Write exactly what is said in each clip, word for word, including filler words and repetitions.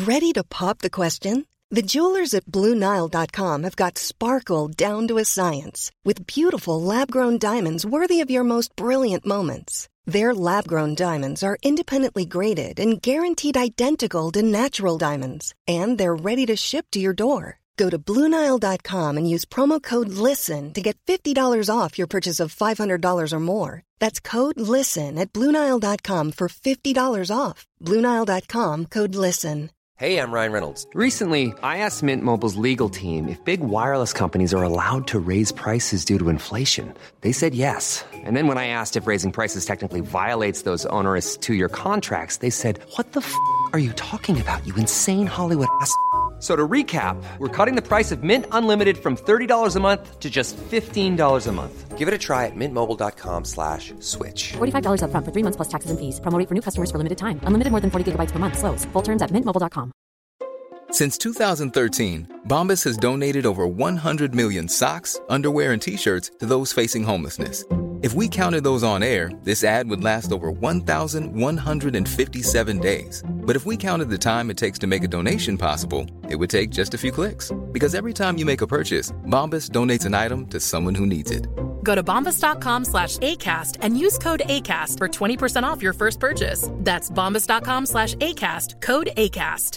Ready to pop the question? The jewelers at Blue Nile dot com have got sparkle down to a science with beautiful lab-grown diamonds worthy of your most brilliant moments. Their lab-grown diamonds are independently graded and guaranteed identical to natural diamonds, and they're ready to ship to your door. Go to Blue Nile dot com and use promo code LISTEN to get fifty dollars off your purchase of five hundred dollars or more. That's code LISTEN at Blue Nile dot com for fifty dollars off. Blue Nile dot com, code LISTEN. Hey, I'm Ryan Reynolds. Recently, I asked Mint Mobile's legal team if big wireless companies are allowed to raise prices due to inflation. They said yes. And then when I asked if raising prices technically violates those onerous two-year contracts, they said, what the f*** are you talking about, you insane Hollywood ass f- So to recap, we're cutting the price of Mint Unlimited from thirty dollars a month to just fifteen dollars a month. Give it a try at mintmobile.com slash switch. forty-five dollars up front for three months plus taxes and fees. Promo rate for new customers for limited time. Unlimited more than forty gigabytes per month. Slows full terms at mint mobile dot com. Since two thousand thirteen, Bombas has donated over one hundred million socks, underwear, and T-shirts to those facing homelessness. If we counted those on air, this ad would last over one thousand one hundred fifty-seven days. But if we counted the time it takes to make a donation possible, it would take just a few clicks. Because every time you make a purchase, Bombas donates an item to someone who needs it. Go to bombas.com slash ACAST and use code ACAST for twenty percent off your first purchase. That's bombas.com slash ACAST, code ACAST.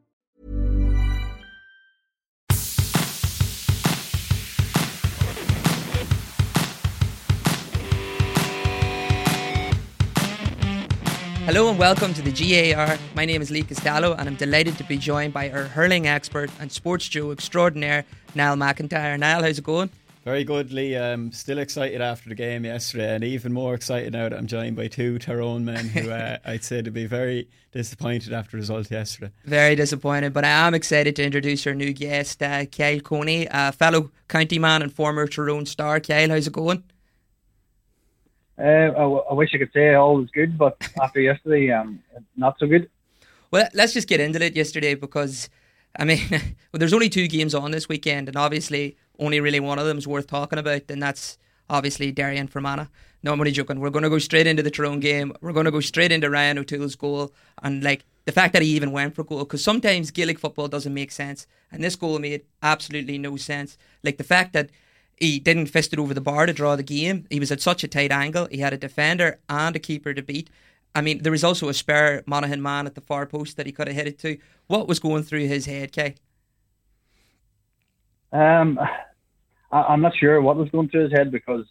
Hello and welcome to the G A R. My name is Lee Costello and I'm delighted to be joined by our hurling expert and sports Joe extraordinaire, Niall McIntyre. Niall, how's it going? Very good, Lee. I'm still excited after the game yesterday, and even more excited now that I'm joined by two Tyrone men who uh, I'd say to be very disappointed after the result yesterday. Very disappointed, but I am excited to introduce our new guest, uh, Kyle Coney, a fellow county man and former Tyrone star. Kyle, how's it going? Uh, I, I wish I could say all was good, but after yesterday, um, not so good. Well, let's just get into it yesterday because, I mean, well, there's only two games on this weekend, and obviously only really one of them is worth talking about, and that's obviously Derry and Fermanagh. No, I'm only joking. We're going to go straight into the Tyrone game. We're going to go straight into Ryan O'Toole's goal, and like the fact that he even went for goal, because sometimes Gaelic football doesn't make sense, and this goal made absolutely no sense. Like the fact that he didn't fist it over the bar to draw the game. He was at such a tight angle. He had a defender and a keeper to beat. I mean, there was also a spare Monaghan man at the far post that he could have hit it to. What was going through his head, Kay? Um, I, I'm not sure what was going through his head, because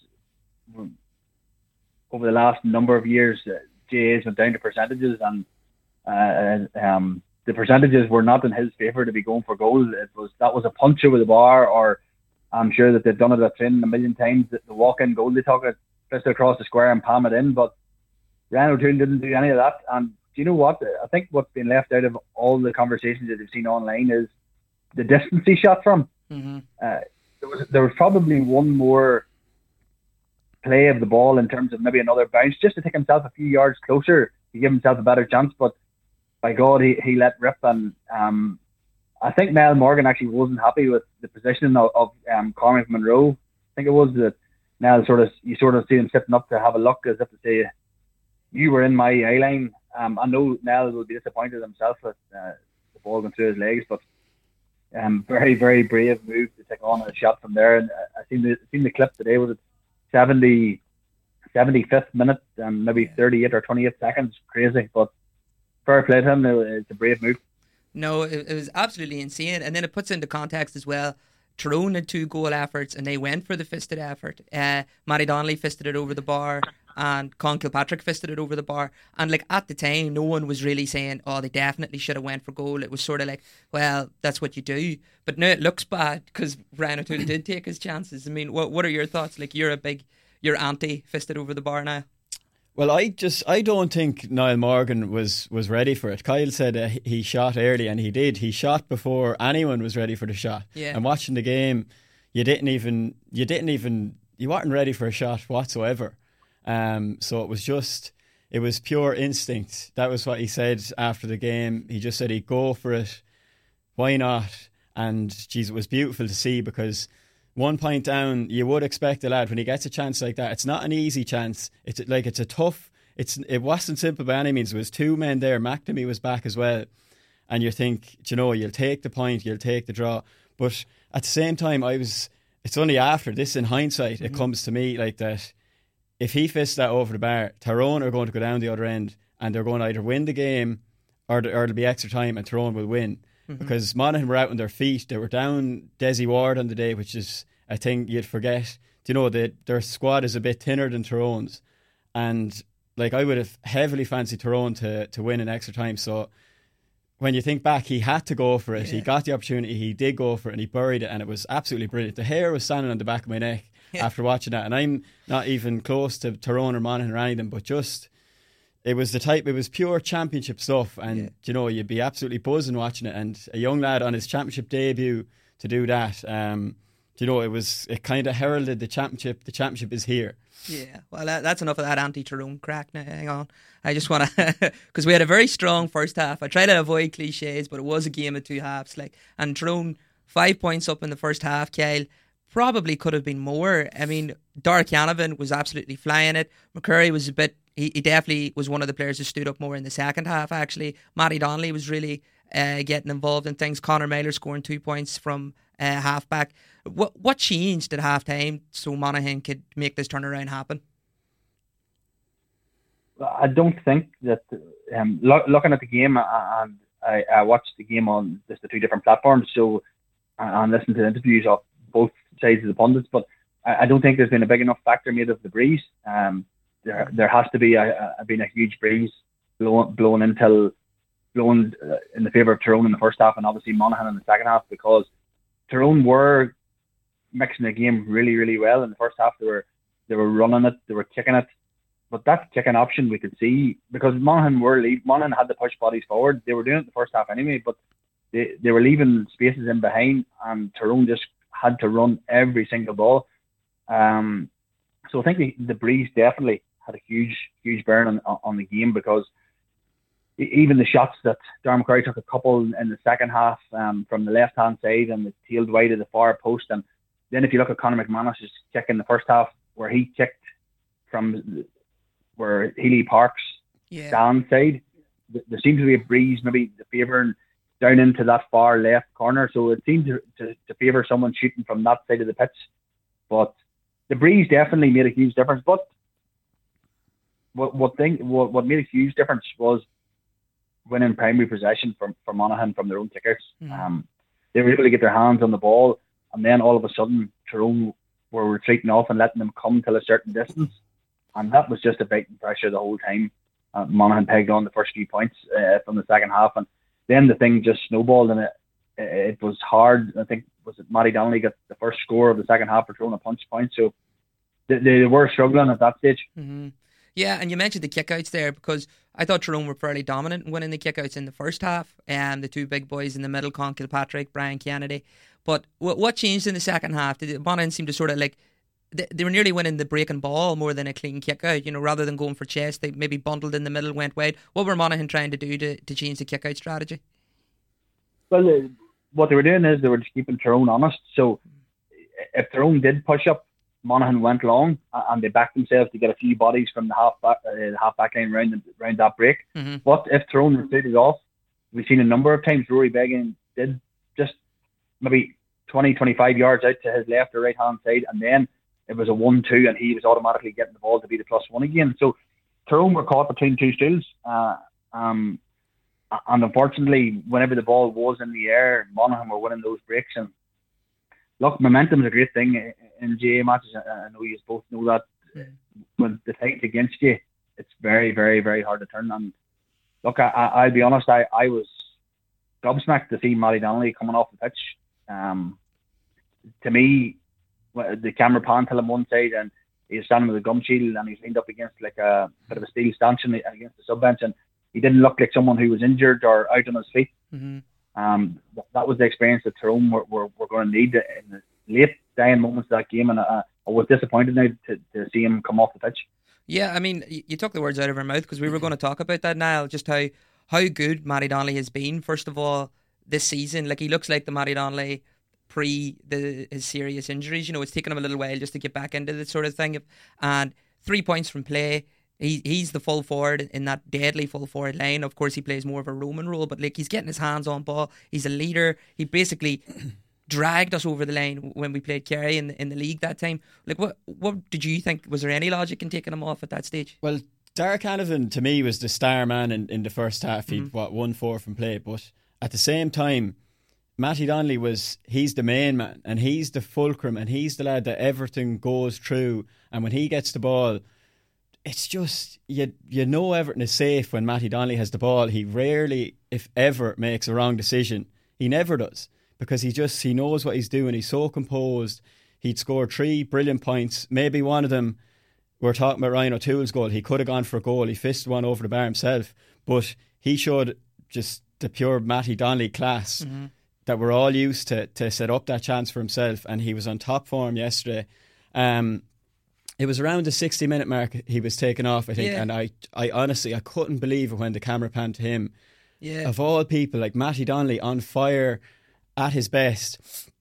over the last number of years, uh, G A's went down to percentages, and uh, um, the percentages were not in his favour to be going for goals. It was that was a punch over the bar, or I'm sure that they've done it at training a million times. The, the walk-in goal, they took it, fist it across the square and palm it in. But Ryan O'Toole didn't do any of that. And do you know what? I think what's been left out of all the conversations that they've seen online is the distance he shot from. Mm-hmm. Uh, there was there was probably one more play of the ball in terms of maybe another bounce, just to take himself a few yards closer to give himself a better chance. But by God, he, he let rip. And um, I think Niall Morgan actually wasn't happy with the positioning of, of um, Cormac Monroe. I think it was that Niall sort of, you sort of see him sitting up to have a look as if to say, you were in my eye line. Um, I know Niall will be disappointed himself with uh, the ball going through his legs, but um, very, very brave move to take on a shot from there. And I seen the seen the clip today. Was it seventy, seventy-fifth minute and maybe thirty-eight or twenty-eight seconds? Crazy, but fair play to him. It's a brave move. No, it, it was absolutely insane. And then it puts into context as well, Tyrone had two goal efforts and they went for the fisted effort. Uh, Matty Donnelly fisted it over the bar and Con Kilpatrick fisted it over the bar. And like at the time, no one was really saying, oh, they definitely should have went for goal. It was sort of like, well, that's what you do. But now it looks bad because Ryan O'Toole did take his chances. I mean, what what are your thoughts? Like you're a big, you're anti fisted over the bar now. Well, I just I don't think Niall Morgan was, was ready for it. Kyle said uh, he shot early, and he did. He shot before anyone was ready for the shot. Yeah. And watching the game, you didn't even you didn't even you weren't ready for a shot whatsoever. Um, so it was just it was pure instinct. That was what he said after the game. He just said he'd go for it. Why not? And geez, it was beautiful to see, because one point down, you would expect a lad when he gets a chance like that. It's not an easy chance. It's like it's a tough. It's it wasn't simple by any means. There was two men there. McNamee was back as well, and you think, you know, you'll take the point, you'll take the draw. But at the same time, I was. It's only after this, in hindsight, mm-hmm. it comes to me like that. If he fists that over the bar, Tyrone are going to go down the other end, and they're going to either win the game, or, or it'll be extra time, and Tyrone will win. Mm-hmm. Because Monaghan were out on their feet. They were down Desi Ward on the day, which is a thing you'd forget. You know, they, their squad is a bit thinner than Tyrone's. And like I would have heavily fancied Tyrone to, to win in extra time. So when you think back, he had to go for it. Yeah. He got the opportunity. He did go for it, and he buried it, and it was absolutely brilliant. The hair was standing on the back of my neck yeah. after watching that. And I'm not even close to Tyrone or Monaghan or any of them, but just... It was the type, it was pure championship stuff, and yeah. you know, you'd be absolutely buzzing watching it. And a young lad on his championship debut to do that, um, you know, it was, it kind of heralded the championship. The championship is here. Yeah, well, uh, that's enough of that anti-Tyrone crack now. Hang on. I just want to, because we had a very strong first half. I try to avoid cliches, but it was a game of two halves. Like, and Tyrone, five points up in the first half, Kyle. Probably could have been more. I mean, Darragh Canavan was absolutely flying it. McCurry was a bit, he, he definitely was one of the players who stood up more in the second half, actually. Matty Donnelly was really uh, getting involved in things. Conor Meyler scoring two points from uh, half-back. What, what changed at half-time so Monaghan could make this turnaround happen? I don't think that, um, lo- looking at the game, and I, I watched the game on just the two different platforms, so and listened to the interviews of both sides of the pundits, but I, I don't think there's been a big enough factor made of the breeze. Um, there there has to be a, a been a huge breeze blowing blowing until blowing uh, in the favour of Tyrone in the first half, and obviously Monaghan in the second half, because Tyrone were mixing the game really really well in the first half. They were they were running it, they were kicking it, but that kicking option we could see, because Monaghan were lead, Monaghan had to push bodies forward. They were doing it in the first half anyway, but they they were leaving spaces in behind, and Tyrone just had to run every single ball. Um, so I think the, the breeze definitely had a huge, huge burn on, on the game, because even the shots that Darragh McCurry took, a couple in the second half um, from the left-hand side, and the tailed wide of the far post. And then if you look at Conor McManus's kick in the first half, where he kicked from where Healy Park's yeah. stand side, there seems to be a breeze maybe favouring down into that far left corner, so it seemed to, to, to favour someone shooting from that side of the pitch. But the breeze definitely made a huge difference. But what what thing what, what made a huge difference was winning primary possession for, for Monaghan from their own kickers. Mm. Um, they were able to get their hands on the ball, and then all of a sudden Tyrone were retreating off and letting them come till a certain distance, and that was just a big pressure the whole time. Uh, Monaghan pegged on the first few points uh, from the second half, and then the thing just snowballed, and it it was hard. I think was it Matty Donnelly got the first score of the second half for throwing a punch point, so they, they were struggling at that stage. Mm-hmm. Yeah, and you mentioned the kickouts there, because I thought Tyrone were fairly dominant in winning the kickouts in the first half, and um, the two big boys in the middle, Con Kilpatrick, Brian Kennedy. But what what changed in the second half? Did Monaghan seem to sort of like they, they were nearly winning the breaking ball more than a clean kick out, you know, rather than going for chest, they maybe bundled in the middle, went wide. What were Monaghan trying to do to, to change the kick out strategy? Well, uh, what they were doing is they were just keeping Tyrone honest. So if Tyrone did push up, Monaghan went long, and they backed themselves to get a few bodies from the half back, uh, the half back line round, round that break. Mm-hmm. But if Tyrone retreated off, we've seen a number of times Rory Beggan did just maybe twenty, twenty-five yards out to his left or right hand side, and then it was a one two, and he was automatically getting the ball to be the plus one again. So Tyrone were caught between two stools, uh, um, and unfortunately, whenever the ball was in the air, Monaghan were winning those breaks. And look, momentum is a great thing in G A A matches. I know you both know that. Yeah. When the fight's against you, it's very, very, very hard to turn. And look, I, I, I'll be honest, I, I was gobsmacked to see Matty Donnelly coming off the pitch. Um, to me, the camera panned to him one side, and he was standing with a gum shield, and he was leaned up against like a bit of a steel stanchion against the sub bench, and he didn't look like someone who was injured or out on his feet. Mm-hmm. Um, that was the experience that Tyrone were, were, were going to need in the late dying moments of that game, and I, I was disappointed now to, to see him come off the pitch. Yeah, I mean, you took the words out of our mouth, because we were going to talk about that, Niall, just how, how good Matty Donnelly has been, first of all, this season. Like, he looks like the Matty Donnelly pre the, his serious injuries. You know, it's taken him a little while just to get back into this sort of thing. And three points from play. He he's the full forward in that deadly full forward line. Of course, he plays more of a Roman role, but like he's getting his hands on ball. He's a leader. He basically dragged us over the line when we played Kerry in the, in the league that time. Like, what what did you think? Was there any logic in taking him off at that stage? Well, Derek Hanavan to me was the star man in, in the first half. He'd Mm-hmm. what won four from play, but at the same time, Matty Donnelly was he's the main man and he's the fulcrum and he's the lad that everything goes through. And when he gets the ball, it's just you you know Everton is safe when Matty Donnelly has the ball. He rarely, if ever, makes a wrong decision. He never does because he just he knows what he's doing. He's so composed. He'd scored three brilliant points. Maybe one of them, we're talking about Ryan O'Toole's goal. He could have gone for a goal. He fisted one over the bar himself, but he showed just the pure Matty Donnelly class Mm-hmm. that we're all used to to set up that chance for himself. And he was on top form yesterday. Um, It was around the sixty minute mark he was taken off, I think, Yeah. and I, I honestly I couldn't believe it when the camera panned to him. Yeah. Of all people, like Matty Donnelly on fire at his best.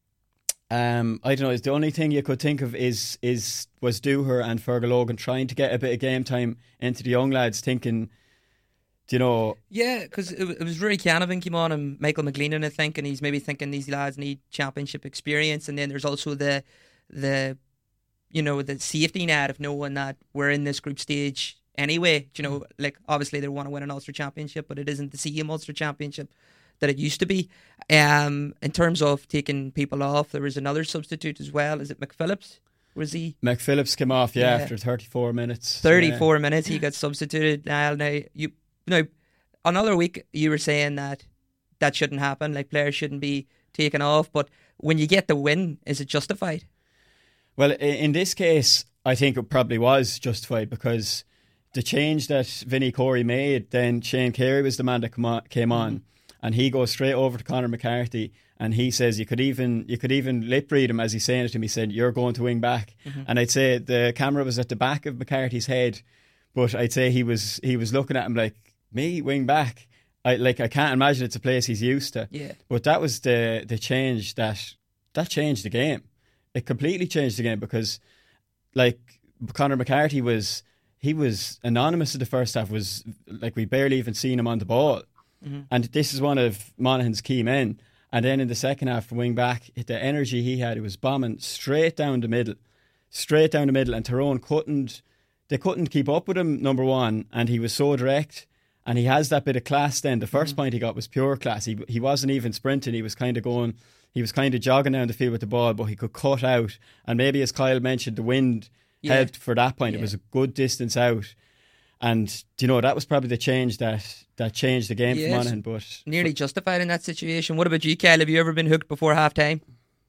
Um, I don't know. It's the only thing you could think of is is was Dooher and Fergal Logan trying to get a bit of game time into the young lads, thinking, do you know? Yeah, because it, it was Rory Canavan came on and Michael McGleenan, I think, and he's maybe thinking these lads need championship experience, and then there's also the the you know the safety net of knowing that we're in this group stage anyway. You know, like obviously they want to win an Ulster Championship, but it isn't the C M Ulster Championship that it used to be. Um, in terms of taking people off, there was another substitute as well. Is it McPhillips? Was he? McPhillips came off, yeah, Yeah. after thirty-four minutes. thirty-four minutes he got substituted. Now, now you now another week you were saying that that shouldn't happen. Like players shouldn't be taken off. But when you get the win, is it justified? Well, i- in this case, I think it probably was justified because the change that Vinnie Corey made, then Shane Carey was the man that come on, came on, and he goes straight over to Conor McCarthy, and he says you could even you could even lip read him as he's saying it to him. He said, "You're going to wing back," and I'd say the camera was at the back of McCarthy's head, but I'd say he was he was looking at him like, "Me wing back." I like I can't imagine it's a place he's used to. Yeah. But that was the the change that that changed the game. It completely changed the game because, like, Conor McCarthy was he was anonymous in the first half. Was like we barely even seen him on the ball, Mm-hmm. and this is one of Monaghan's key men. And then in the second half, from wing back, the energy he had, it was bombing straight down the middle, straight down the middle, and Tyrone couldn't they couldn't keep up with him. Number one, and he was so direct. And he has that bit of class then. The first point he got was pure class. He he wasn't even sprinting. He was kind of going, he was kind of jogging down the field with the ball, but he could cut out. And maybe as Kyle mentioned, the wind Yeah. helped for that point. Yeah. It was a good distance out. And, you know, that was probably the change that, that changed the game Yes. for Monaghan. But Nearly justified in that situation. What about you, Kyle? Have you ever been hooked before half time?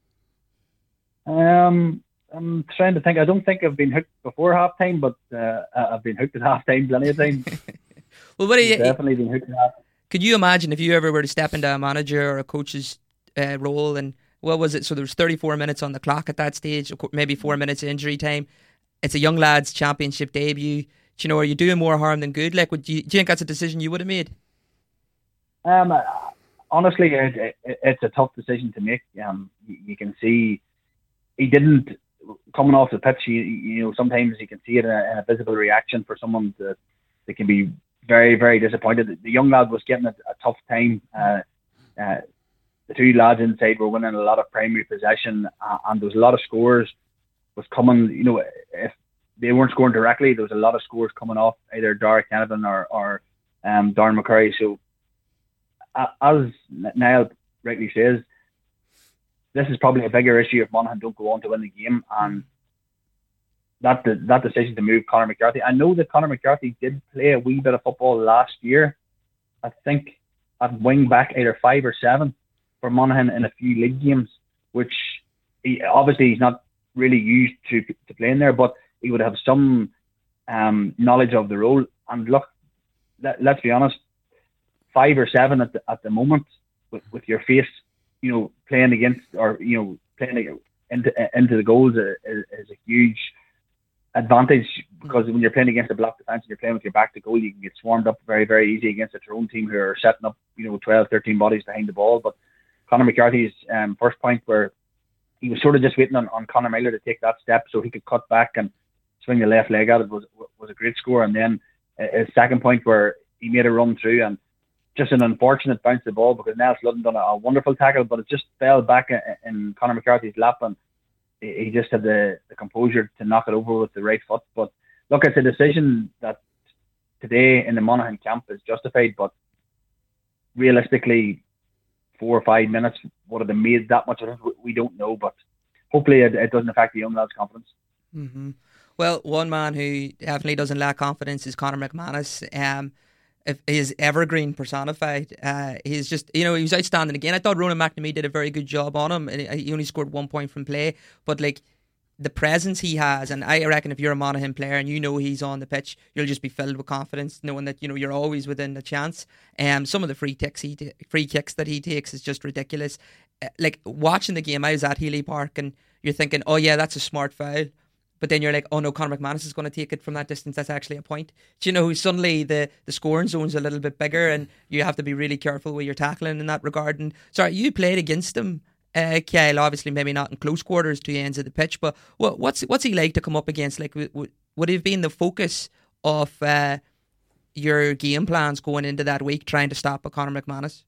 Um, I'm trying to think. I don't think I've been hooked before half time, but uh, I've been hooked at half time plenty of times. Well, what do you? Definitely been hooked at half. Could you imagine if you ever were to step into a manager or a coach's uh, role, and what was it? So there was thirty-four minutes on the clock at that stage, of course, maybe four minutes injury time. It's a young lad's championship debut. Do you know, are you doing more harm than good? Like, would you, do you think that's a decision you would have made? Um, uh, honestly, it, it, it's a tough decision to make. Um, you, you can see he didn't coming off the pitch. You, you know, sometimes you can see it in a, in a visible reaction for someone that they can be very, very disappointed. The young lad was getting a, a tough time. Uh, uh, the two lads inside were winning a lot of primary possession, uh, and there was a lot of scores was coming. You know, if they weren't scoring directly, there was a lot of scores coming off either Derek Canavan or, or um, Darren McCurry. So, uh, as Niall rightly says, this is probably a bigger issue if Monaghan don't go on to win the game, and that that decision to move Conor McCarthy. I know that Conor McCarthy did play a wee bit of football last year. I think at wing back, either five or seven for Monaghan in a few league games, which he, obviously he's not really used to to playing there, but he would have some um, knowledge of the role. And look, let, let's be honest, five or seven at the at the moment with, with your face, you know, playing against or you know playing into into the goals is, is a huge advantage, because when you're playing against a block defence and you're playing with your back to goal, you can get swarmed up very, very easy against a Tyrone team who are setting up, you know, twelve, thirteen bodies behind the ball. But Conor McCarthy's um, first point, where he was sort of just waiting on, on Conor Meyler to take that step so he could cut back and swing the left leg at it was was a great score. And then his second point where he made a run through and just an unfortunate bounce of the ball because Nels Ludden done a, a wonderful tackle, but it just fell back in, in Conor McCarthy's lap and he, he just had the, the composure to knock it over with the right foot. But look, it's a decision that today in the Monaghan camp is justified, but realistically, four or five minutes would have made that much of it. We don't know, but hopefully it, it doesn't affect the young lad's confidence. Mm-hmm. Well, one man who definitely doesn't lack confidence is Conor McManus. Um, if he is evergreen personified. Uh, he's just, you know, he was outstanding again. I thought Ronan McNamee did a very good job on him. He only scored one point from play, but like the presence he has, and I reckon if you're a Monaghan player and you know he's on the pitch, you'll just be filled with confidence, knowing that you know you're always within the chance. Um, some of the free kicks he t- free kicks that he takes is just ridiculous. Uh, like watching the game, I was at Healy Park, and you're thinking, oh yeah, that's a smart foul. But then you're like, oh no, Conor McManus is going to take it from that distance. That's actually a point. Do you know, suddenly the, the scoring zone's a little bit bigger and you have to be really careful with your tackling in that regard. And sorry, you played against him, uh, Kyle, obviously maybe not in close quarters to the ends of the pitch, but what, what's what's he like to come up against? Like, would, would it have been the focus of uh, your game plans going into that week, trying to stop a Conor McManus?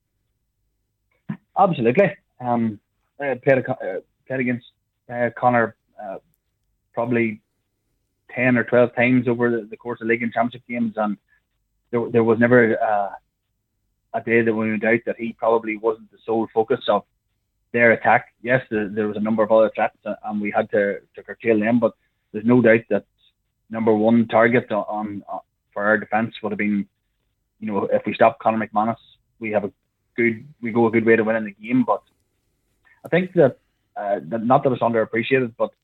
Absolutely. Um, I played, a, uh, played against uh, Conor uh, probably ten or twelve times over the, the course of league and championship games, and there, there was never uh, a day that we went out that he probably wasn't the sole focus of their attack. Yes, there, there was a number of other threats and we had to, to curtail them, but there's no doubt that number one target on, on for our defence would have been, you know, if we stop Conor McManus, we have a good, we go a good way to winning the game. But I think that, uh, that not that it's underappreciated, but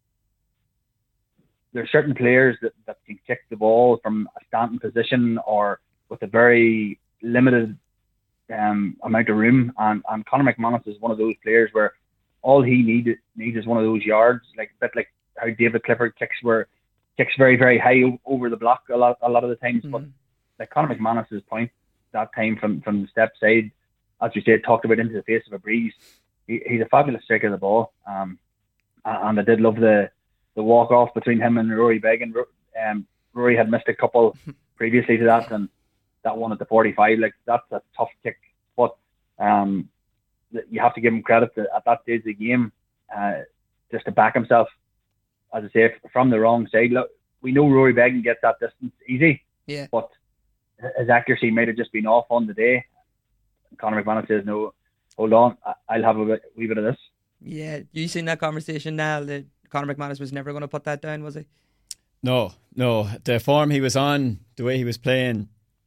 there are certain players that, that can kick the ball from a standing position or with a very limited um, amount of room. And, and Conor McManus is one of those players where all he need, needs is one of those yards, like a bit like how David Clifford kicks, where kicks very, very high o- over the block a lot, a lot of the times. Mm-hmm. But like Conor McManus's point that time from, from the step side, as you said, talked about into the face of a breeze. He, he's a fabulous striker of the ball. Um, and I did love the the walk off between him and Rory Beggan. Um, Rory had missed a couple previously to that, and that one at the forty-five, like that's a tough kick. But um, you have to give him credit to, at that stage of the game, uh, just to back himself. As I say, from the wrong side. Look, we know Rory Beggan gets that distance easy, yeah. But his accuracy might have just been off on the day. Conor McManus says, "No, hold on, I'll have a bit, wee bit of this." Yeah, you seen that conversation now? That Conor McManus was never going to put that down, was he? No, no. The form he was on, the way he was playing,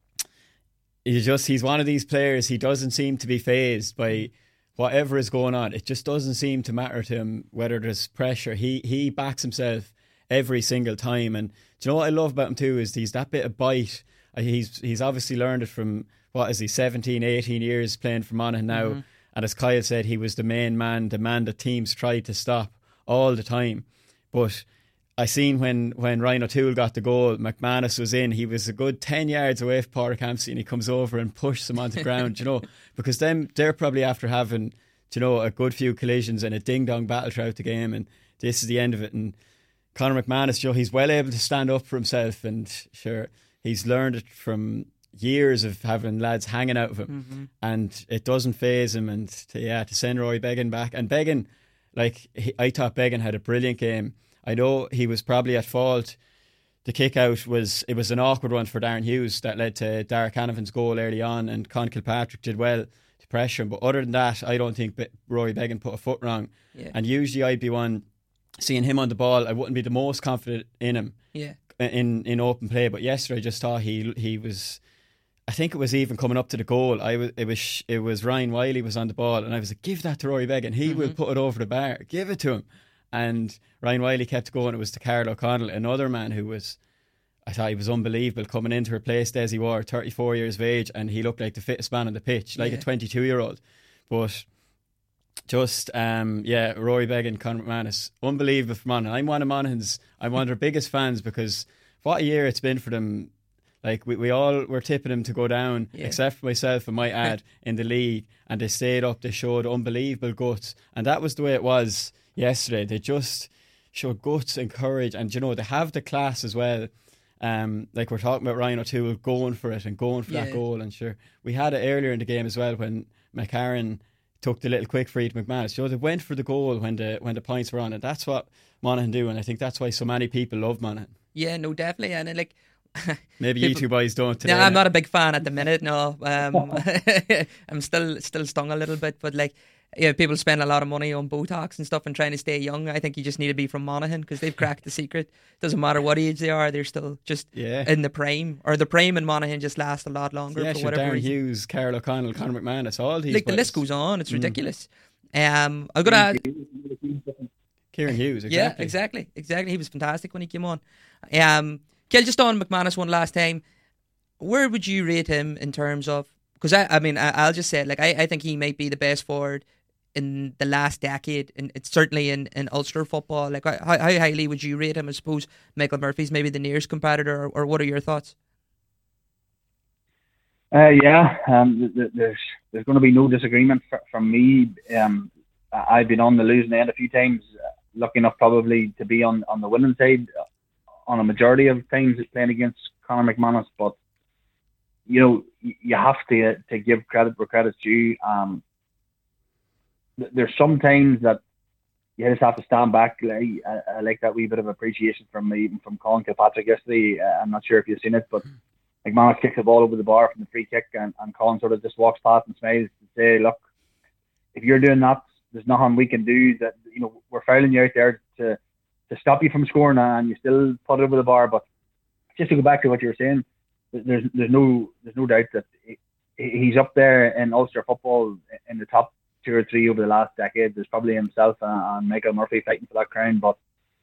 he just he's one of these players, he doesn't seem to be fazed by whatever is going on. It just doesn't seem to matter to him whether there's pressure. He he backs himself every single time. And do you know what I love about him too is he's that bit of bite. He's he's obviously learned it from, what is he, seventeen, eighteen years playing for Monaghan now. Mm-hmm. And as Kyle said, he was the main man, the man that teams tried to stop all the time. But I seen when, when Ryan O'Toole got the goal, McManus was in, he was a good ten yards away from Pádraig Hampsey and he comes over and pushes him onto the ground, you know, because them, they're probably after having, you know, a good few collisions and a ding-dong battle throughout the game, and this is the end of it. And Conor McManus, you know, he's well able to stand up for himself, and sure, he's learned it from years of having lads hanging out of him, mm-hmm. and it doesn't faze him. And to, yeah, to send Rory Beggan back, and Beggan, like he, I thought Beggan had a brilliant game. I know he was probably at fault. The kick out was it was an awkward one for Darren Hughes that led to Derek Hannivan's goal early on, and Con Kilpatrick did well to pressure him. But other than that, I don't think Be- Rory Beggan put a foot wrong. Yeah. And usually I'd be one seeing him on the ball, I wouldn't be the most confident in him. Yeah. In in open play. But yesterday I just thought he he was. I think it was even coming up to the goal. I was it was it was Ryan Wiley was on the ball, and I was like, give that to Rory Beggan. He mm-hmm. will put it over the bar. Give it to him. And Ryan Wiley kept going. It was to Carl O'Connell, another man who was, I thought he was unbelievable, coming in to replace Desi Ward, thirty-four years of age, and he looked like the fittest man on the pitch, like yeah. a twenty-two-year-old. But just, um, yeah, Rory Beggan, Conor McManus, unbelievable for Monaghan. I'm one of Monaghan's, I'm one of their biggest fans, because what a year it's been for them. Like, we, we all were tipping them to go down, yeah. except for myself, I might add, in the league, and they stayed up, they showed unbelievable guts, and that was the way it was yesterday. They just, showed guts and courage, and you know they have the class as well. Um, like we're talking about Ryan O'Toole going for it and going for Yeah. that goal, and sure we had it earlier in the game as well when McCarron took the little quick free to McManus. You know, they went for the goal when the when the points were on, and that's what Monaghan do, and I think that's why so many people love Monaghan. Yeah, no, definitely, and uh, like maybe people, you two boys don't today. No, I'm not a big fan at the minute. No, um, I'm still still stung a little bit, but like, yeah, people spend a lot of money on Botox and stuff and trying to stay young. I think you just need to be from Monaghan because they've cracked the secret. Doesn't matter what age they are, they're still just yeah. in the prime, or the prime in Monaghan just lasts a lot longer. Yeah, for sure, whatever Darren reason. Hughes, Carol O'Connell, Conor McManus, all these. Like boys. the list goes on. It's Mm. ridiculous. Um, I'm gonna. Kieran Hughes, exactly. Yeah, exactly, exactly. He was fantastic when he came on. Um, Kel, just on McManus one last time. Where would you rate him in terms of? Because I, I mean, I, I'll just say it. Like I, I think he might be the best forward in the last decade, and it's certainly in, in Ulster football. Like, how, how highly would you rate him? I suppose Michael Murphy's maybe the nearest competitor, or, or what are your thoughts? Uh, yeah, um, th- th- there's there's going to be no disagreement fr- from me. Um, I- I've been on the losing end a few times. Uh, lucky enough, probably to be on, on the winning side uh, on a majority of times playing against Conor McManus. But you know, y- you have to to give credit where credit's due. Um, th- there's sometimes that you just have to stand back. Like, I, I like that wee bit of appreciation from even from Colin Kilpatrick yesterday. Uh, I'm not sure if you've seen it, but McManus kicks the ball over the bar from the free kick, and, and Colin sort of just walks past and smiles to say, "Look, if you're doing that, there's nothing we can do. That you know we're fouling you out there to to stop you from scoring, and you still put it over the bar." But just to go back to what you were saying, there's there's no there's no doubt that he, he's up there in Ulster football in the top two or three over the last decade. There's probably himself and, and Michael Murphy fighting for that crown. But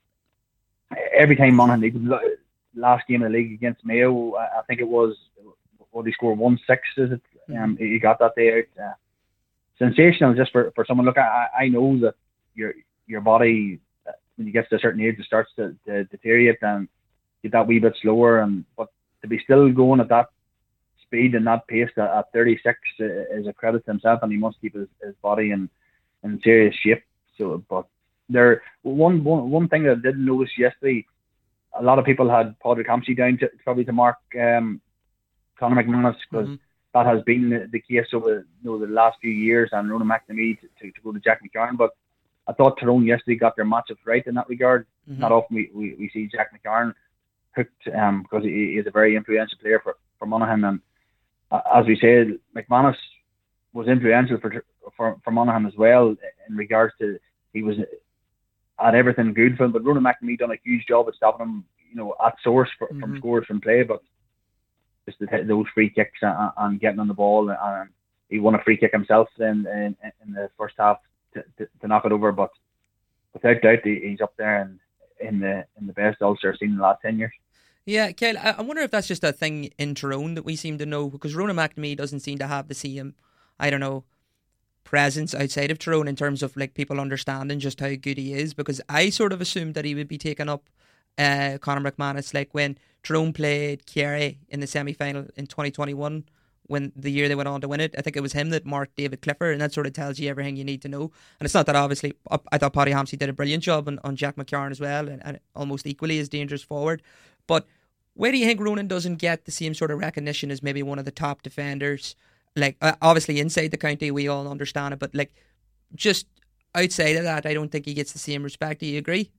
every time Monaghan league. Last game of the league against Mayo, I think it was, what he scored one six, is it? Um, he got that day out. Uh, sensational, just for, for someone. Look, I, I know that your your body, uh, when you get to a certain age, it starts to, to deteriorate and get that wee bit slower. And but to be still going at that speed and that pace at, at thirty-six is a credit to himself, and he must keep his, his body in, in serious shape. So, but there, one one one thing that I didn't notice yesterday. A lot of people had Padraig Hampsey down to probably to mark um, Conor McManus because mm-hmm. that has been the, the case over you know, the last few years, and Ronan McNamee to, to, to go to Jack McCarron. But I thought Tyrone yesterday got their matchups right in that regard. Mm-hmm. Not often we, we, we see Jack McCarron hooked um, because he, he is a very influential player for, for Monaghan. And uh, as we said, McManus was influential for, for, for Monaghan as well in regards to he was had everything good for him, but Ronan McNamee done a huge job at stopping him, you know, at source for, mm-hmm. from scores from play. But just to hit those free kicks and, and getting on the ball, and he won a free kick himself in in, in the first half to, to, to knock it over. But without doubt, he's up there in, in the in the best Ulster seen in the last ten years. Yeah, Kyle, I wonder if that's just a thing in Tyrone that we seem to know, because Ronan McNamee doesn't seem to have the same, I don't know, presence outside of Tyrone in terms of like people understanding just how good he is, because I sort of assumed that he would be taking up uh, Conor McManus like when Tyrone played Kerry in the semi-final in twenty twenty-one, when the year they went on to win it. I think it was him that marked David Clifford, and that sort of tells you everything you need to know. And it's not that obviously, I thought Paddy Hampsey did a brilliant job on, on Jack McCarron as well, and, and almost equally as dangerous forward. But where do you think Ronan doesn't get the same sort of recognition as maybe one of the top defenders? Like, uh, obviously inside the county we all understand it, but like just outside of that I don't think he gets the same respect. Do you agree?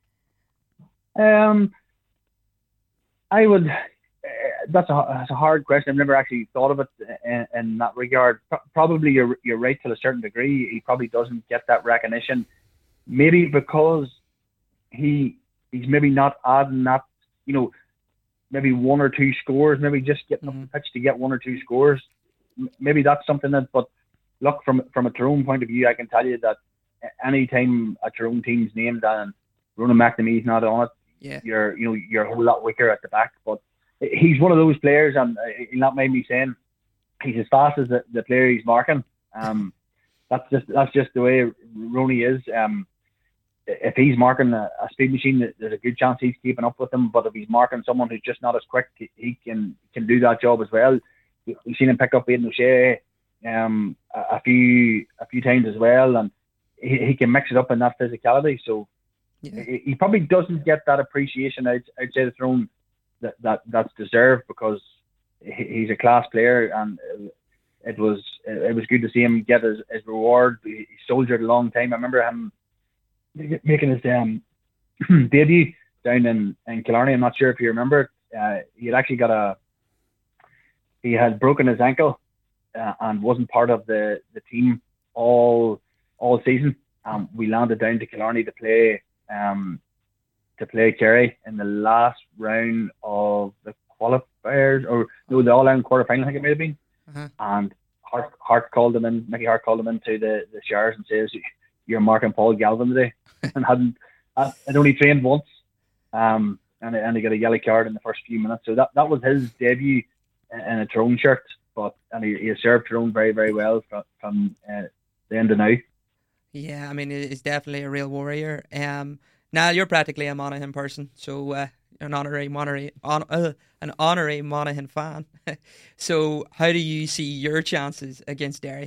Um, I would, uh, that's, a, that's a hard question. I've never actually thought of it in, in that regard. Pro- probably you're, you're right to a certain degree. He probably doesn't get that recognition, maybe because he he's maybe not adding that, you know, maybe one or two scores, maybe just getting mm-hmm. up the pitch to get one or two scores. Maybe that's something that, but look, from from a Tyrone point of view, I can tell you that any time a Tyrone team's named and Ronan McNamee's not on it, yeah. you're you know you're a whole lot weaker at the back. But he's one of those players, and he'll not mind me saying he's as fast as the, the player he's marking. Um, that's just that's just the way Rooney is. Um, if he's marking a, a speed machine, there's a good chance he's keeping up with him. But if he's marking someone who's just not as quick, he, he can can do that job as well. We've seen him pick up Aidan O'Shea um, a, a few a few times as well, and he, he can mix it up in that physicality. So Yeah. He, he probably doesn't get that appreciation out, outside the throne that, that that's deserved, because he, he's a class player, and it was it was good to see him get his, his reward. He, he soldiered a long time. I remember him making his um, debut down in, in Killarney. I'm not sure if you remember. Uh, he had actually got a he had broken his ankle uh, and wasn't part of the, the team all all season. Um, we landed down to Killarney to play um, to play Kerry in the last round of the qualifiers, or no, the All Ireland quarter final, I think it may have been. Uh-huh. And Hart, Hart called him in. Mickey Hart called him into the, the showers and says, "You're marking Paul Galvin today," and hadn't had only trained once, um, and and he got a yellow card in the first few minutes. So that, that was his debut in a Tyrone shirt, but and he, he served Tyrone very very well from, from uh, the end to now. Yeah, I mean, he's definitely a real warrior. Um, now you're practically a Monaghan person, so uh, an honorary Monaghan, on, uh, an honorary Monaghan fan. So, how do you see your chances against Derry?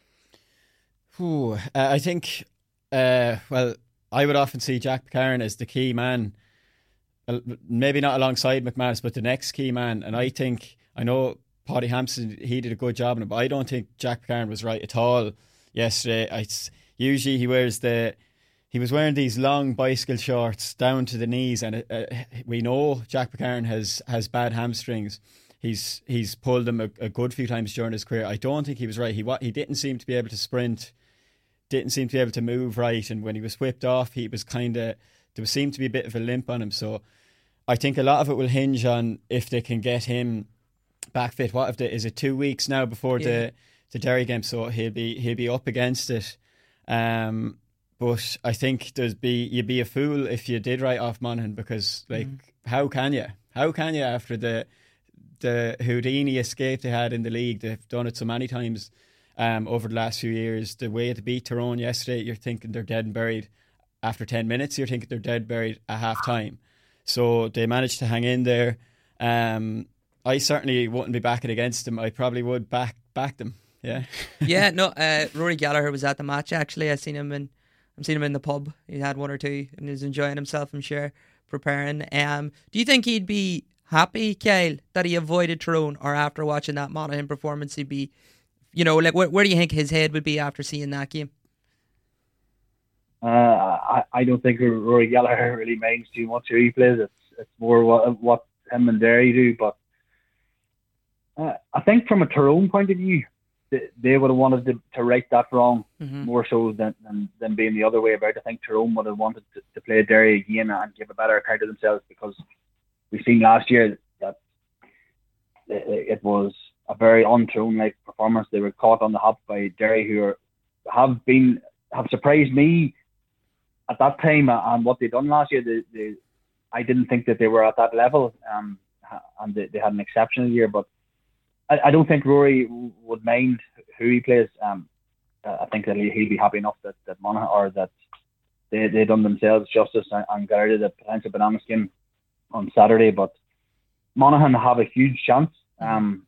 Ooh, uh, I think, uh, well, I would often see Jack McCarron as the key man. Uh, maybe not alongside McManus, but the next key man. And I think, I know Paddy Hampson, he did a good job in it, but I don't think Jack McCarron was right at all yesterday. I. Usually he wears the, he was wearing these long bicycle shorts down to the knees, and uh, we know Jack McCarron has has bad hamstrings. He's he's pulled them a, a good few times during his career. I don't think he was right. He he didn't seem to be able to sprint, didn't seem to be able to move right, and when he was whipped off, he was kind of, there seemed to be a bit of a limp on him. So I think a lot of it will hinge on if they can get him back fit. What if the, is it two weeks now before yeah. the the Derry game? So he'll be he'll be up against it. Um, but I think there's be you'd be a fool if you did write off Monaghan, because like mm. how can you? How can you after the the Houdini escape they had in the league? They've done it so many times um, over the last few years. The way to beat Tyrone yesterday, you're thinking they're dead and buried after ten minutes. You're thinking they're dead and buried at half time. So they managed to hang in there. Um, I certainly wouldn't be backing against them. I probably would back back them. Yeah, yeah. No, uh, Rory Gallagher was at the match. Actually, I seen him in. I've seen him in the pub. He had one or two, and he's enjoying himself, I'm sure, preparing. Um, do you think he'd be happy, Kyle, that he avoided Tyrone, or after watching that Monaghan performance, he'd be, you know, like where, where do you think his head would be after seeing that game? Uh, I, I don't think Rory Gallagher really minds too much who he plays. It's it's more what what him and Derry do. But uh, I think from a Tyrone point of view, they would have wanted to, to right that wrong mm-hmm. more so than, than than being the other way about. I think Tyrone would have wanted to, to play Derry again and give a better account of themselves, because we've seen last year that it, it was a very un-Tyrone-like performance. They were caught on the hop by Derry, who are, have been have surprised me at that time and what they done last year. They, they, I didn't think that they were at that level, um, and they, they had an exceptional year, but I, I don't think Rory would mind who he plays. Um, I think that he'll be happy enough that, that Monaghan, or that they they done themselves justice and, and got out of the potential banana skin on Saturday. But Monaghan have a huge chance. Um,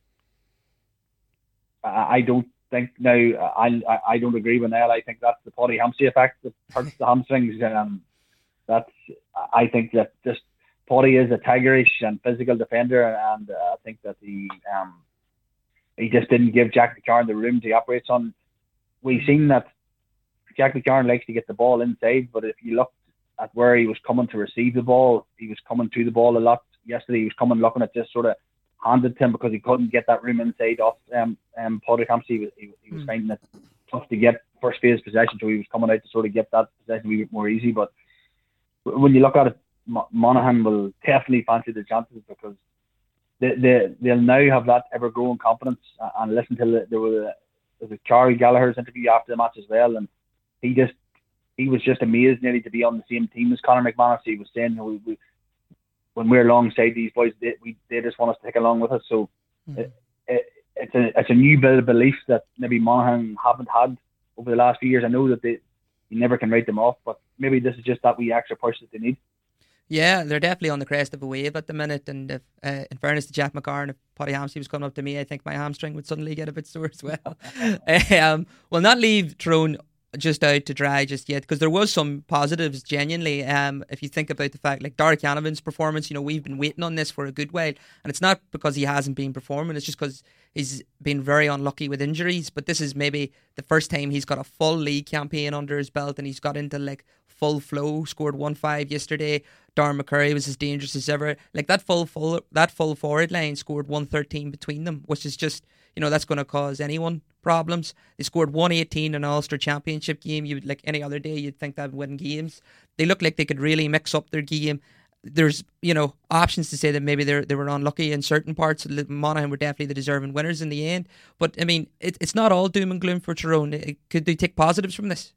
I, I don't think now. I, I I don't agree with Niall. I think that's the Paddy Hampson effect that hurts the hamstrings. Um, that's I think that just Paddy is a tigerish and physical defender, and uh, I think that he um. He just didn't give Jack McCarron the room to operate on. We've seen that Jack McCarron likes to get the ball inside, but if you look at where he was coming to receive the ball, he was coming to the ball a lot. Yesterday, he was coming looking at just sort of handed to him because he couldn't get that room inside off um, um, Paddy Hampson. He was, he, he was mm. finding it tough to get first phase possession, so he was coming out to sort of get that possession a wee bit more easy. But when you look at it, Monaghan will definitely fancy the chances, because They, they, they'll now have that ever-growing confidence. And listen to the, there was a, there was a Charlie Gallagher's interview after the match as well, and he just he was just amazed nearly to be on the same team as Conor McManus. He was saying, we, we, when we're alongside these boys, they, we, they just want us to take along with us. So mm-hmm. it, it, it's a it's a new bit of belief that maybe Monaghan haven't had over the last few years. I know that they you never can write them off, but maybe this is just that wee extra push that they need. Yeah, they're definitely on the crest of a wave at the minute, and if, uh, in fairness to Jack McCarron, if Paddy Hampson was coming up to me, I think my hamstring would suddenly get a bit sore as well. um, we'll not leave Tyrone just out to dry just yet, because there was some positives genuinely. Um, if you think about the fact, like Darragh Canavan's performance, you know, we've been waiting on this for a good while, and it's not because he hasn't been performing, it's just because he's been very unlucky with injuries. But this is maybe the first time he's got a full league campaign under his belt, and he's got into like full flow. Scored one five yesterday. Darren McCurry was as dangerous as ever. Like that full full that full forward line scored one thirteen between them, which is just, you know, that's going to cause anyone problems. They scored one eighteen in an Ulster Championship game. You would, like any other day, you'd think that would win games. They look like they could really mix up their game. There's, you know, options to say that maybe they they were unlucky in certain parts. Monaghan were definitely the deserving winners in the end. But I mean, it, it's not all doom and gloom for Tyrone. It, could they take positives from this?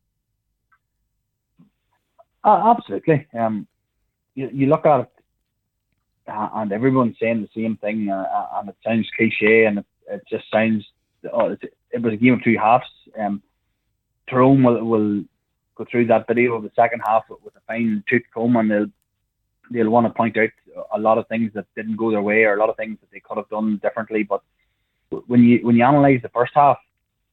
Uh, absolutely. Um, you, you look at it, uh, and everyone's saying the same thing, uh, and it sounds cliche, and it, it just sounds. Oh, it, it was a game of two halves. Um, Tyrone will, will go through that video of the second half with a fine tooth comb, and they'll they'll want to point out a lot of things that didn't go their way, or a lot of things that they could have done differently. But when you when you analyse the first half,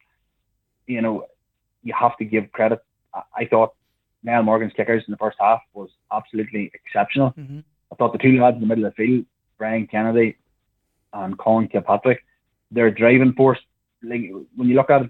you know, you have to give credit. I, I thought Niall Morgan's kickers in the first half was absolutely exceptional. Mm-hmm. I thought the two lads in the middle of the field, Brian Kennedy and Colin Kilpatrick, their driving force. Like, when you look at it,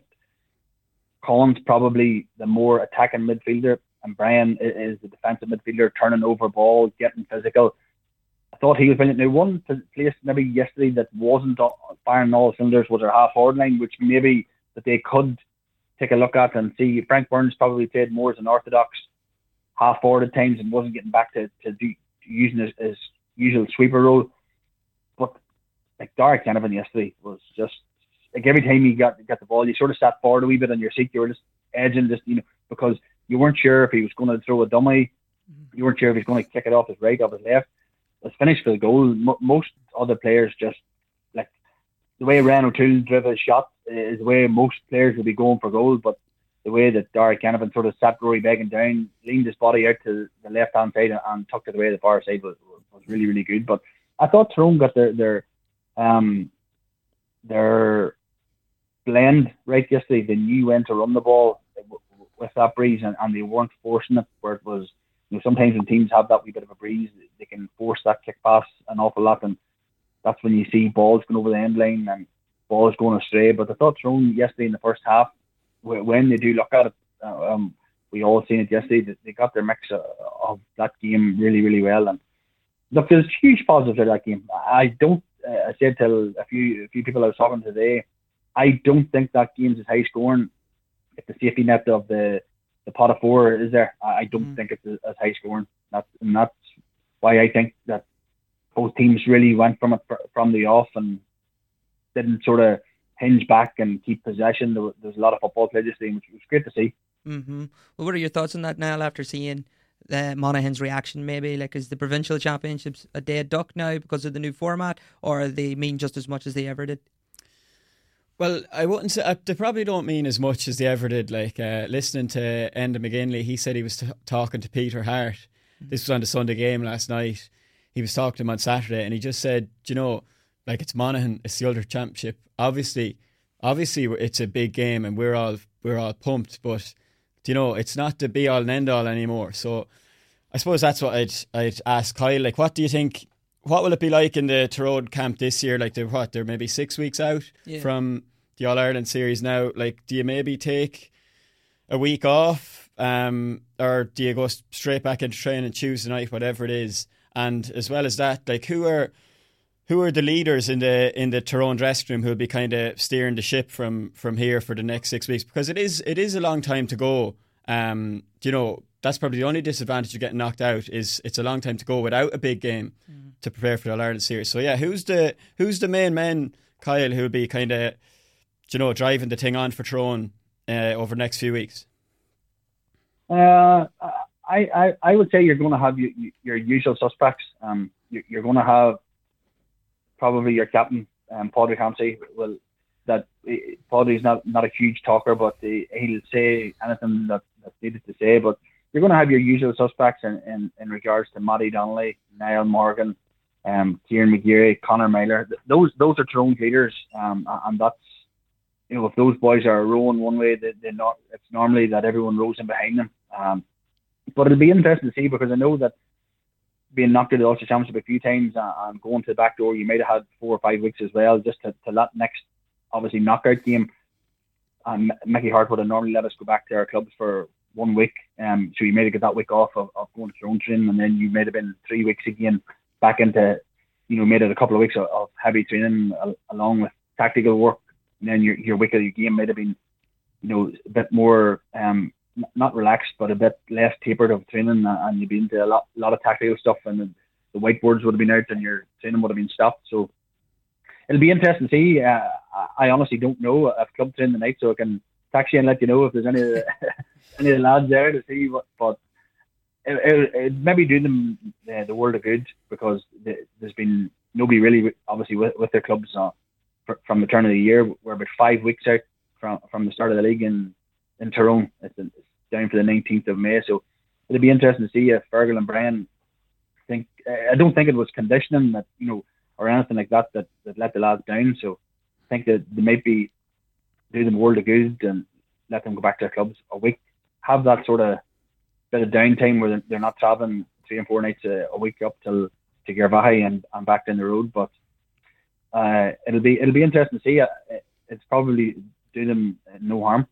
Colin's probably the more attacking midfielder, and Brian is the defensive midfielder, turning over balls, getting physical. I thought he was brilliant. Now, one place maybe yesterday that wasn't firing all cylinders was our half forward line, which maybe that they could take a look at and see. Frank Burns probably played more as an orthodox half forward at times and wasn't getting back to, to, do, to using his, his usual sweeper role. But like Darragh Canavan yesterday was just like every time he got got the ball, you sort of sat forward a wee bit on your seat. You were just edging, just you know, because you weren't sure if he was going to throw a dummy. You weren't sure if he was going to kick it off his right, off his left. It was finished for the goal. Mo- most other players just like the way Ryan O'Toole drove his shot is the way most players would be going for goal, but the way that Darragh Canavan sort of sat Rory Beggan down, leaned his body out to the left hand side and, and tucked it away to the far side was, was really, really good. But I thought Tyrone got their their um their blend right yesterday. They knew when to run the ball with that breeze, and, and they weren't forcing it where it was, you know, sometimes when teams have that wee bit of a breeze, they can force that kick pass an awful lot, and that's when you see balls going over the end line and balls going astray. But I thought Tyrone yesterday in the first half, when they do look at it, um, we all seen it yesterday, that they got their mix of, of that game really, really well. And look, there's huge positives of that game. I don't, uh, I said to a few a few people I was talking to today, I don't think that game's as high scoring if the safety net of the, the pot of four is there. I don't mm. think it's as high scoring. That's, and that's why I think that both teams really went from it from the off and didn't sort of hinge back and keep possession. There was, there was a lot of football played this game, which was great to see. Mm-hmm. Well, what are your thoughts on that, Niall, after seeing uh, Monaghan's reaction? Maybe like, is the provincial championships a dead duck now because of the new format, or they mean just as much as they ever did? Well, I wouldn't say, uh, they probably don't mean as much as they ever did. Like uh, listening to Enda McGinley, he said he was t- talking to Peter Hart. Mm-hmm. This was on the Sunday game last night. He was talking to him on Saturday, and he just said, you know, like, it's Monaghan, it's the Ulster Championship. Obviously, obviously, it's a big game, and we're all we're all pumped. But you know, it's not the be all and end all anymore. So, I suppose that's what I'd I'd ask Kyle. Like, what do you think? What will it be like in the Tyrone camp this year? Like, they're what? They're maybe six weeks out yeah. from the All Ireland series now. Like, do you maybe take a week off, um, or do you go straight back into training Tuesday night, whatever it is? And as well as that, like, who are who are the leaders in the in the Tyrone dressing room who will be kind of steering the ship from from here for the next six weeks? Because it is it is a long time to go. Um, you know, that's probably the only disadvantage of getting knocked out is it's a long time to go without a big game mm. to prepare for the All Ireland series. So yeah, who's the who's the main men, Kyle, who will be kind of, you know, driving the thing on for Tyrone uh, over the next few weeks? Uh. I, I, I would say you're going to have your, your usual suspects. Um, you're, you're going to have probably your captain, um, Padraig Hampsey. Well, that Padraig's not, not a huge talker, but the, he'll say anything that, that's needed to say. But you're going to have your usual suspects in, in, in regards to Matty Donnelly, Niall Morgan, um, Kieran McGeary, Conor Meyler. Those those are Tyrone's leaders, um, and that's you know, if those boys are rowing one way, they, they're not. It's normally that everyone rows in behind them. Um, but it'll be interesting to see, because I know that being knocked out of the Ulster Championship a few times uh, and going to the back door, you might have had four or five weeks as well, just to, to that next, obviously, knockout game. Um, Mickey Hart would have normally let us go back to our clubs for one week, um, so you might have got that week off of, of going to your own training, and then you might have been three weeks again back into, you know, made it a couple of weeks of, of heavy training uh, along with tactical work. And then your your week of your game might have been, you know, a bit more um not relaxed, but a bit less tapered of training, and you've been into a lot lot of tactical stuff, and the, the whiteboards would have been out, and your training would have been stopped. So it'll be interesting to see. Uh, I honestly don't know. I've club trained tonight, so I can text you and let you know if there's any of the, any of the lads there to see. What, but it, it, it maybe do them uh, the world of good, because the, there's been nobody really, obviously, with, with their clubs uh, from the turn of the year. We're about five weeks out from from the start of the league in in Tyrone. It's, it's down for the nineteenth of May, so it'll be interesting to see if Fergal and Brian think. I don't think it was conditioning that, you know, or anything like that that, that let the lads down. So I think that they might be do them a world of good and let them go back to their clubs a week, have that sort of bit of downtime where they're not travelling three and four nights a, a week up till to Girvahy and, and back down the road. But uh, it'll be it'll be interesting to see. It's probably do them no harm.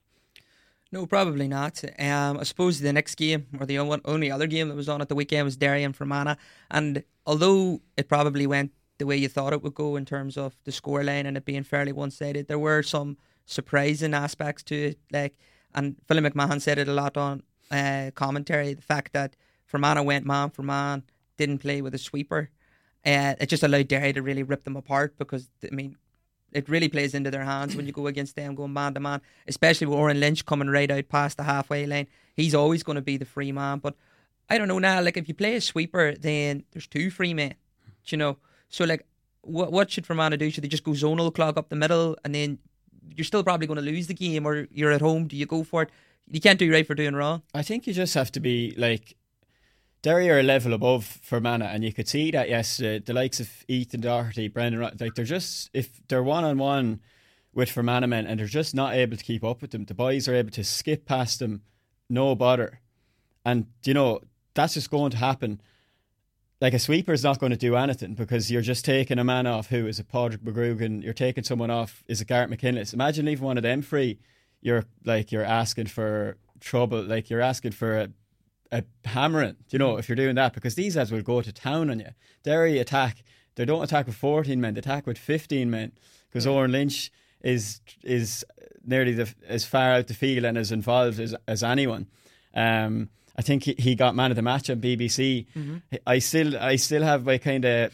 No, probably not. Um, I suppose the next game, or the only other game that was on at the weekend, was Derry and Fermanagh. And although it probably went the way you thought it would go in terms of the scoreline and it being fairly one-sided, there were some surprising aspects to it. Like, and Philip McMahon said it a lot on uh, commentary, the fact that Fermanagh went man for man, didn't play with a sweeper. Uh, it just allowed Derry to really rip them apart, because, I mean, it really plays into their hands when you go against them going man to man, especially with Oren Lynch coming right out past the halfway line. He's always going to be the free man. But I don't know now, like, if you play a sweeper, then there's two free men, you know. So, like, what what should Fermanagh do? Should they just go zonal, clog up the middle, and then you're still probably going to lose the game, or you're at home, do you go for it? You can't do right for doing wrong. I think you just have to be, like, Derry are a level above Fermanagh, and you could see that yesterday. The likes of Ethan Doherty, Brendan, like, they're just, if they're one-on-one with Fermanagh men and they're just not able to keep up with them, the boys are able to skip past them, no bother. And, you know, that's just going to happen. Like, a sweeper is not going to do anything, because you're just taking a man off. Who is it? Padraig McGrugan. You're taking someone off. Is it Garrett McKinless? Imagine leaving one of them free. You're like, you're asking for trouble. Like, you're asking for a, a hammering, you know, if you're doing that, because these lads will go to town on you. Derry attack. They don't attack with fourteen men. They attack with fifteen men, because Oren Lynch is is nearly the, as far out the field and as involved as, as anyone. Um, I think he, he got man of the match on B B C. Mm-hmm. I still I still have my kind of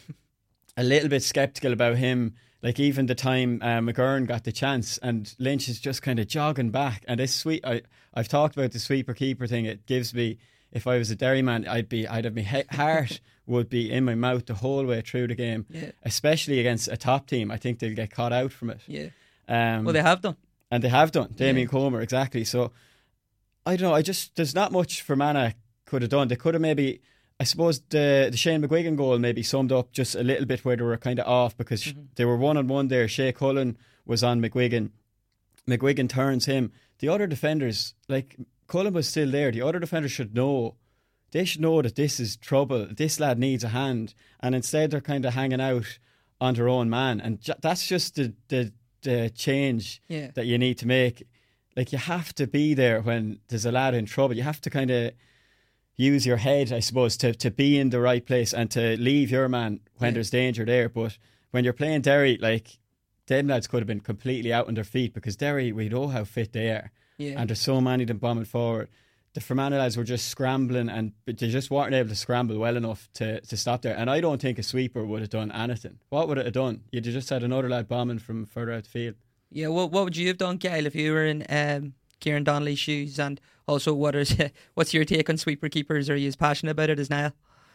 a little bit sceptical about him. Like, even the time uh, McGurn got the chance and Lynch is just kind of jogging back. And this sweep, I I've talked about the sweeper keeper thing. It gives me, if I was a Derry man, I'd be I'd have my he- heart would be in my mouth the whole way through the game. Yeah. Especially against a top team. I think they'll get caught out from it. Yeah. Um, well, they have done, and they have done. Damien yeah. Comer, exactly. So, I don't know, I just, there's not much Fermanagh could have done. They could have maybe, I suppose the the Shane McGuigan goal maybe summed up just a little bit where they were kind of off, because mm-hmm. they were one on one there. Shea Cullen was on McGuigan. McGuigan turns him. The other defenders, like, Cullen was still there. The other defenders should know. They should know that this is trouble. This lad needs a hand. And instead they're kind of hanging out on their own man. And ju- that's just the, the, the change yeah. that you need to make. Like, you have to be there when there's a lad in trouble. You have to kind of use your head, I suppose, to, to be in the right place and to leave your man when yeah. there's danger there. But when you're playing Derry, like, them lads could have been completely out on their feet, because Derry, we know how fit they are. Yeah. And there's so many of them bombing forward. The Fermanagh lads were just scrambling, and they just weren't able to scramble well enough to, to stop there. And I don't think a sweeper would have done anything. What would it have done? You'd have just had another lad bombing from further out the field. Yeah, well, what would you have done, Kyle, if you were in um, Kieran Donnelly's shoes? And also, what is what's your take on sweeper keepers? Are you as passionate about it as Niall?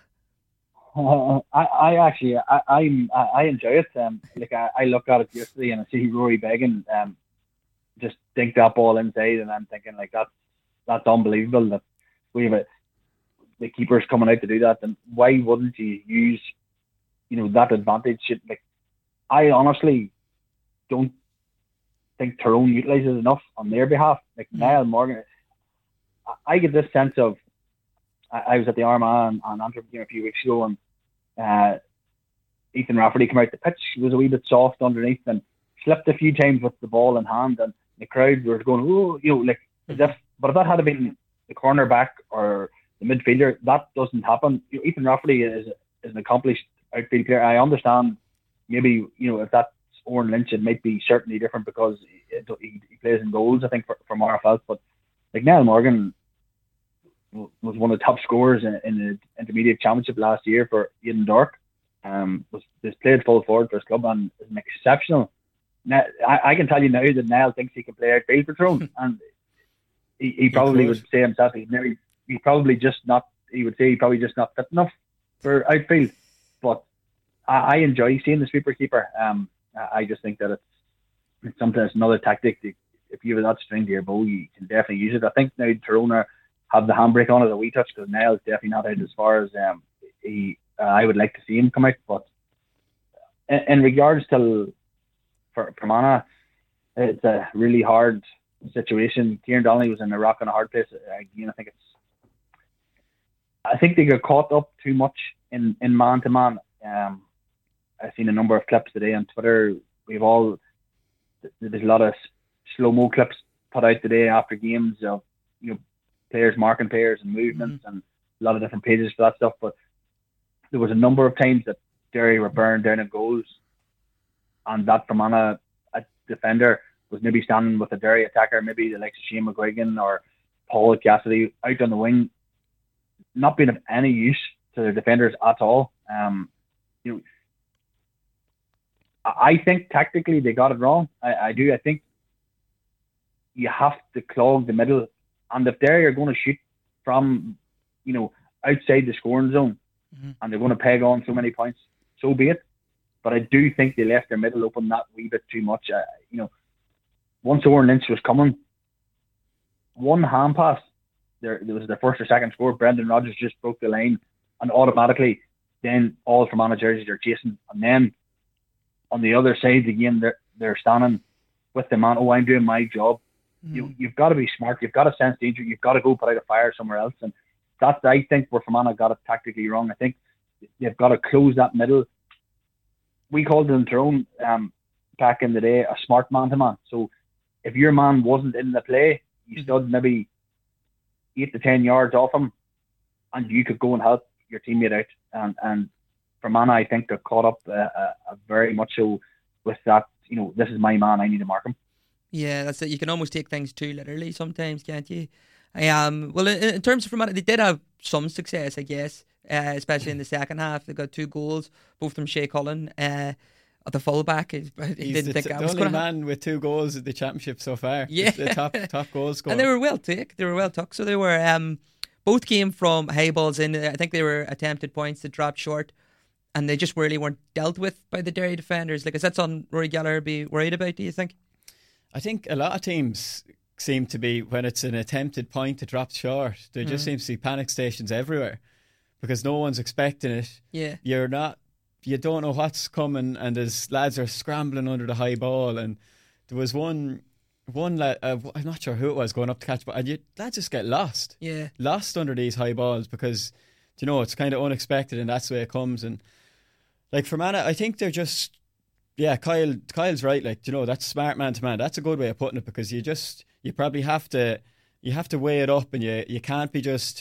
Uh, I, I actually, I, I, I enjoy it. Um, like I, I looked at it yesterday and I see Rory Beggan um, just dink that ball inside, and I'm thinking, like, that's that's unbelievable that we have a, the keepers coming out to do that. And why wouldn't you use, you know, that advantage? Like, I honestly don't think Tyrone utilises enough on their behalf. Like mm. Niall Morgan, I, I get this sense of, I, I was at the Armagh on Antrim game a few weeks ago, and uh, Ethan Rafferty came out the pitch. He was a wee bit soft underneath and slipped a few times with the ball in hand, and the crowd were going, oh, you know, like as if. But if that had been the cornerback or the midfielder, that doesn't happen. You know, Ethan Rafferty is is an accomplished outfield player. I understand maybe, you know, if that's Owen Lynch, it might be certainly different because he, he, he plays in goals, I think, for, for Marfelt. But like Niall Morgan was one of the top scorers in, in the intermediate championship last year for Eden Dork. Um, was, was played full forward for his club and is an exceptional. Now, I, I can tell you now that Niall thinks he can play outfield for Tyrone, and he, he probably he would say himself he's maybe he probably just not. He would say he probably just not fit enough for outfield. But I, I enjoy seeing the sweeper keeper. Um, I just think that it's, it's something that's another tactic. That if you have that string to your bow, you can definitely use it. I think now Tyrone have the handbrake on it a wee touch because Niall's definitely not out as far as um, he. Uh, I would like to see him come out. But in, in regards to for Fermanagh, it's a really hard situation. Kieran Donnelly was in a rock and a hard place. Again, I think it's. I think they got caught up too much in in man to man. Um, I've seen a number of clips today on Twitter. We've all there's a lot of slow mo clips put out today after games of you know players marking players and movements mm-hmm. and a lot of different pages for that stuff. But there was a number of times that Derry were burned down in goals, and that Fermanagh a defender was maybe standing with a Derry attacker, maybe the likes of Shane McGuigan or Paul Cassidy out on the wing, not being of any use to their defenders at all. Um, you know, I think tactically they got it wrong. I, I do. I think you have to clog the middle, and if Derry are going to shoot from, you know, outside the scoring zone, mm-hmm. and they're going to peg on so many points, so be it. But I do think they left their middle open that wee bit too much. Uh, you know, once Owen Lynch was coming, one hand pass, there, there was their first or second score. Brendan Rodgers just broke the line, and automatically, then all Fermanagh jerseys are chasing, and then on the other side again, they're they're standing with the man. Oh, I'm doing my job. Mm. You you've got to be smart. You've got to sense danger. You've got to go put out a fire somewhere else, and that's I think where Fermanagh got it tactically wrong. I think they've got to close that middle. We called it in Tyrone um, back in the day a smart man to man. So if your man wasn't in the play, you stood maybe eight to ten yards off him, and you could go and help your teammate out. And and Fermanagh, I think, got caught up uh, uh, very much so with that. You know, this is my man. I need to mark him. Yeah, that's it. You can almost take things too literally sometimes, can't you? I um well, in, in terms of Fermanagh, they did have some success, I guess, uh, especially in the second half. They got two goals, both from Shea Cullen. Uh, at the fullback, he didn't the, think t- I the was only going to man with two goals at the championship so far. Yeah, the top top goal scorer. And they were well took. They were well took. So they were um both came from high balls in. I think they were attempted points that dropped short, and they just really weren't dealt with by the Derry defenders. Like, is that something Rory Gallagher be worried about, do you think? I think a lot of teams seem to be, when it's an attempted point that drops short, there mm. just seems to be panic stations everywhere because no one's expecting it. Yeah, you're not. You don't know what's coming, and as lads are scrambling under the high ball, and there was one, one lad, uh, I'm not sure who it was going up to catch, but and you, lads just get lost, yeah, lost under these high balls because, you know, it's kind of unexpected, and that's the way it comes. And like Fermanagh, I think they're just, yeah, Kyle, Kyle's right. Like, you know, that's smart man to man. That's a good way of putting it because you just, you probably have to, you have to weigh it up, and you, you can't be just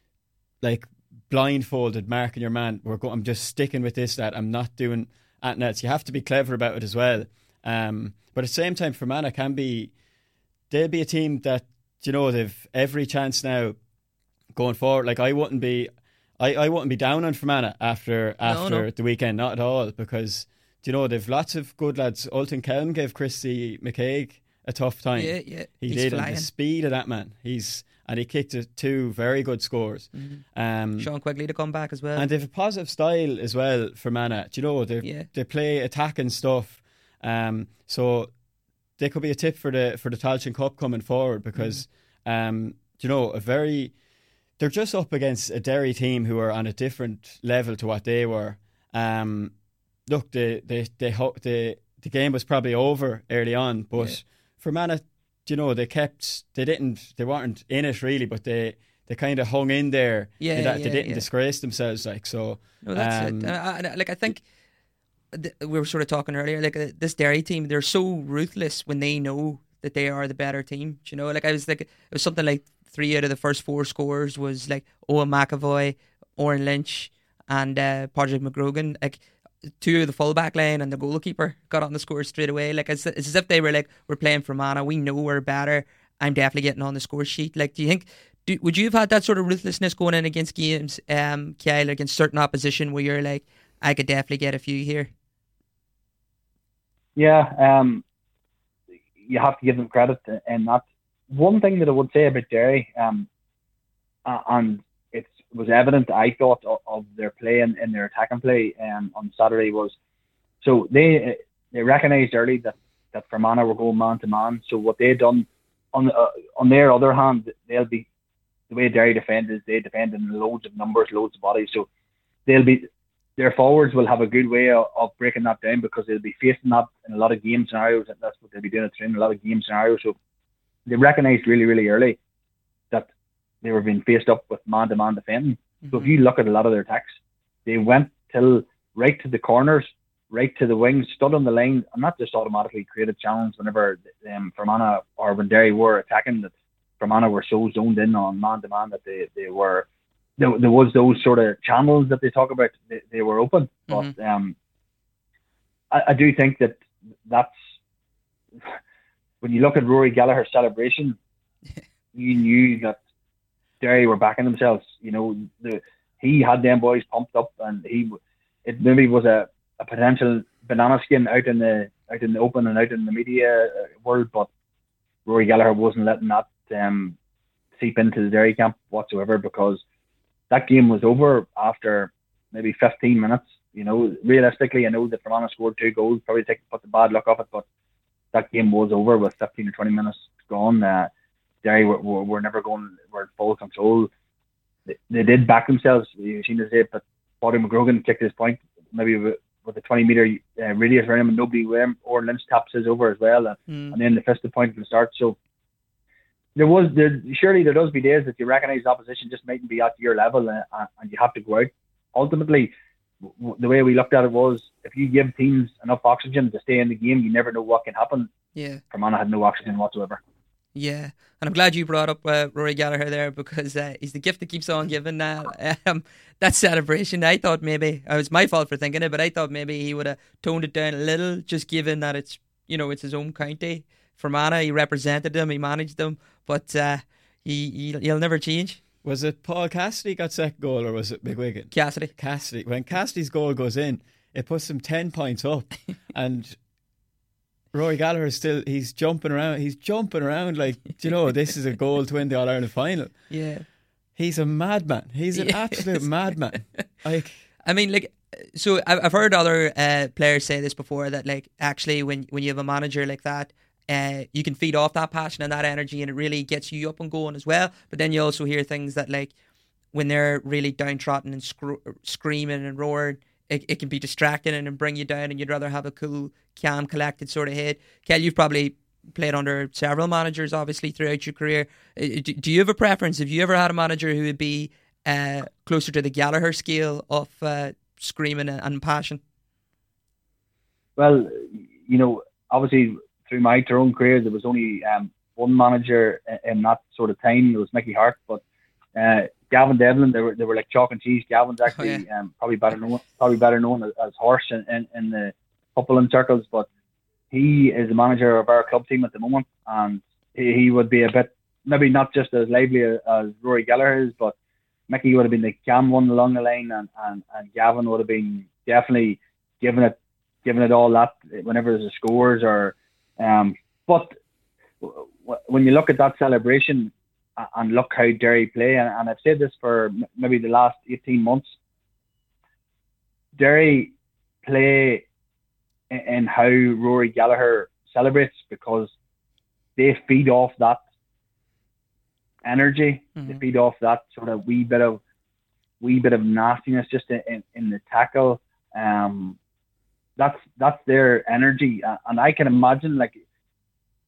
like blindfolded marking your man. We're go- I'm just sticking with this, that I'm not doing at nets. You have to be clever about it as well. Um, but at the same time, Fermanagh can be, they'll be a team that, you know, they've every chance now going forward. Like I wouldn't be, I, I wouldn't be down on Fermanagh after after no, no. the weekend, not at all, because, you know, they've lots of good lads. Ultan Kelm gave Christy McCaig a tough time. Yeah, yeah. He He's did, flying. and the speed of that man. He's and he kicked two very good scores. Mm-hmm. Um, Sean Quigley to come back as well. And they have a positive style as well for Fermanagh. Do you know, they yeah. they play attacking stuff. Um, so they could be a tip for the for the Tailteann Cup coming forward because, mm-hmm. um, you know, a very they're just up against a Derry team who are on a different level to what they were. Um, look, the the the the the game was probably over early on, but. Yeah. Fermanagh, you know, they kept, they didn't, they weren't in it really, but they they kind of hung in there. Yeah, that, yeah, they didn't yeah. disgrace themselves, like so. No, that's um, it. Uh, I, like I think th- we were sort of talking earlier. Like uh, this Derry team, they're so ruthless when they know that they are the better team. You know, like I was like, it was something like three out of the first four scores was like Owen McAvoy, Oren Lynch, and uh, Padraig McGrogan. Like two of the fullback line and the goalkeeper got on the score straight away. Like it's, it's as if they were like, we're playing for Fermanagh. We know we're better. I'm definitely getting on the score sheet. Like, do you think? Do, would you have had that sort of ruthlessness going in against games, um, Kyle, against certain opposition where you're like, I could definitely get a few here? Yeah, um, you have to give them credit, and that one thing that I would say about Derry, um, and it was evident, I thought, of, of their play and, and their attacking play um, on Saturday was, so they they recognised early that that Fermanagh were going man to man. So what they had done on uh, on their other hand, they'll be. The way Derry defend is they defend in loads of numbers, loads of bodies. So they'll be their forwards will have a good way of, of breaking that down because they'll be facing that in a lot of game scenarios. And that's what they'll be doing at training, a lot of game scenarios. So they recognised really, really early that they were being faced up with man-to-man defending. Mm-hmm. So if you look at a lot of their attacks, they went till right to the corners, right to the wings, stood on the line, and not just automatically created challenge whenever um, Fermanagh or when Derry were attacking that. Fermanagh were so zoned in on man-to-man that they, they were, there, there was those sort of channels that they talk about, they, they were open. Mm-hmm. But um, I, I do think that that's, when you look at Rory Gallagher's celebration, you knew that Derry were backing themselves. You know, the, he had them boys pumped up, and he, it maybe was a, a potential banana skin out in the out in the open and out in the media world, but Rory Gallagher wasn't letting that um, seep into the Derry camp whatsoever, because that game was over after maybe fifteen minutes. You know, realistically, I know that Fermanagh scored two goals, probably take put the bad luck off it, but that game was over with fifteen or twenty minutes gone. Uh, Derry were, were, were never going, were in full control. They, they did back themselves, you've seen it, but Padraig McGrogan kicked his point, maybe with, with a twenty metre uh, radius around him, and nobody with him. Or Lynch taps his over as well, uh, mm. and then the fisted point from the start. So there was, there, surely there does be days that you recognise the opposition just mightn't be at your level, uh, and you have to go out. Ultimately, w- the way we looked at it was, if you give teams enough oxygen to stay in the game, you never know what can happen. Yeah, Fermanagh had no oxygen whatsoever. Yeah, and I'm glad you brought up uh, Rory Gallagher there, because uh, he's the gift that keeps on giving. Uh, um, that celebration, I thought maybe, it was my fault for thinking it, but I thought maybe he would have toned it down a little, just given that it's, you know, it's his own county. Fermanagh, he represented them, he managed them, but uh, he, he, he'll never change. Was it Paul Cassidy got second goal, or was it McGuigan? Cassidy. Cassidy. When Cassidy's goal goes in, it puts him ten points up, and Rory Gallagher is still, he's jumping around, he's jumping around like, you know, this is a goal to win the All-Ireland final. Yeah. He's a madman. He's an yes. absolute madman. Like, I mean, like, so I've heard other uh, players say this before, that like, actually when, when you have a manager like that, uh, you can feed off that passion and that energy, and it really gets you up and going as well. But then you also hear things that, like, when they're really downtrodden and sc- screaming and roaring, It, it can be distracting and bring you down, and you'd rather have a cool, calm, collected sort of head. Kel, you've probably played under several managers, obviously, throughout your career. Do, do you have a preference? Have you ever had a manager who would be uh, closer to the Gallagher scale of uh, screaming and passion? Well, you know, obviously, through my own career, there was only um, one manager in that sort of time. It was Mickey Hart, but uh, Gavin Devlin, they were they were like chalk and cheese. Gavin's actually oh, yeah. um, probably better known probably better known as, as Horse in, in, in the footballing circles, but he is the manager of our club team at the moment, and he, he would be a bit, maybe not just as lively as, as Rory Gallagher is, but Mickey would have been the calm one along the line, and, and, and Gavin would have been definitely giving it giving it all that whenever there's a scores or um. But when you look at that celebration and look how Derry play, and, and I've said this for maybe the last eighteen months, Derry play in, in how Rory Gallagher celebrates, because they feed off that energy, mm-hmm. they feed off that sort of wee bit of wee bit of nastiness just in, in, in the tackle. Um, that's that's their energy, and I can imagine, like,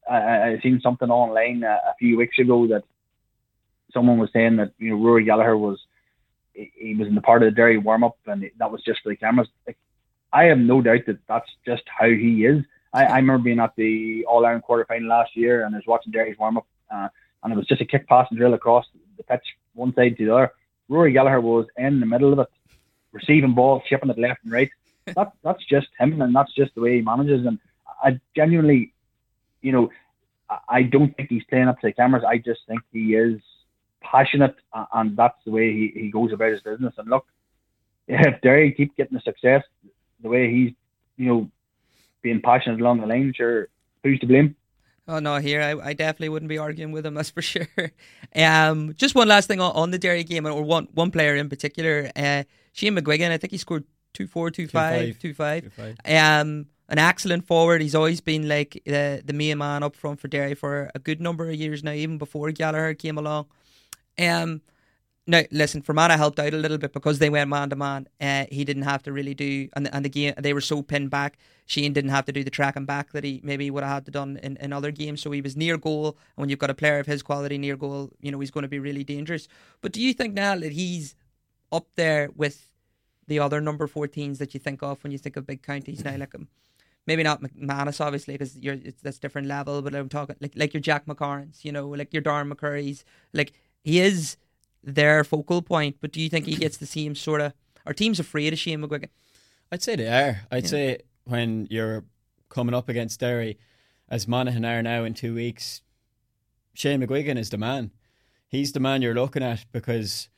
I, I seen something online a, a few weeks ago that someone was saying that, you know, Rory Gallagher was he, he was in the part of the Derry warm up, and that was just for the cameras. Like, I have no doubt that that's just how he is. I, I remember being at the All Ireland quarter final last year, and I was watching Derry's warm up, uh, and it was just a kick, pass, and drill across the pitch, one side to the other. Rory Gallagher was in the middle of it, receiving balls, shipping it left and right. That that's just him, and that's just the way he manages. And I genuinely, you know, I, I don't think he's playing up to the cameras. I just think he is passionate, and that's the way he, he goes about his business. And look, if Derry keep getting the success the way he's, you know, being passionate along the line, sure, who's to blame? Oh no, here I, I definitely wouldn't be arguing with him, that's for sure. Um, just one last thing on, on the Derry game, or one one player in particular, uh, Shane McGuigan. I think he scored two four, two five, two five. Um, an excellent forward. He's always been like the the main man up front for Derry for a good number of years now, even before Gallagher came along. Um, now listen, Fermanagh helped out a little bit because they went man to man. Uh, he didn't have to really do, and the, and the game they were so pinned back. Shane didn't have to do the tracking back that he maybe would have had to done in, in other games. So he was near goal, and when you've got a player of his quality near goal, you know he's going to be really dangerous. But do you think now that he's up there with the other number fourteens that you think of when you think of big counties now, like um, maybe not McManus obviously because you're it's that's different level, but I'm talking like like your Jack McCarrans, you know, like your Darren McCurry's, like he is their focal point. But do you think he gets the same sort of? Are teams afraid of Shane McGuigan? I'd say they are. I'd Yeah. say when you're coming up against Derry, as Monaghan are now in two weeks, Shane McGuigan is the man. He's the man you're looking at because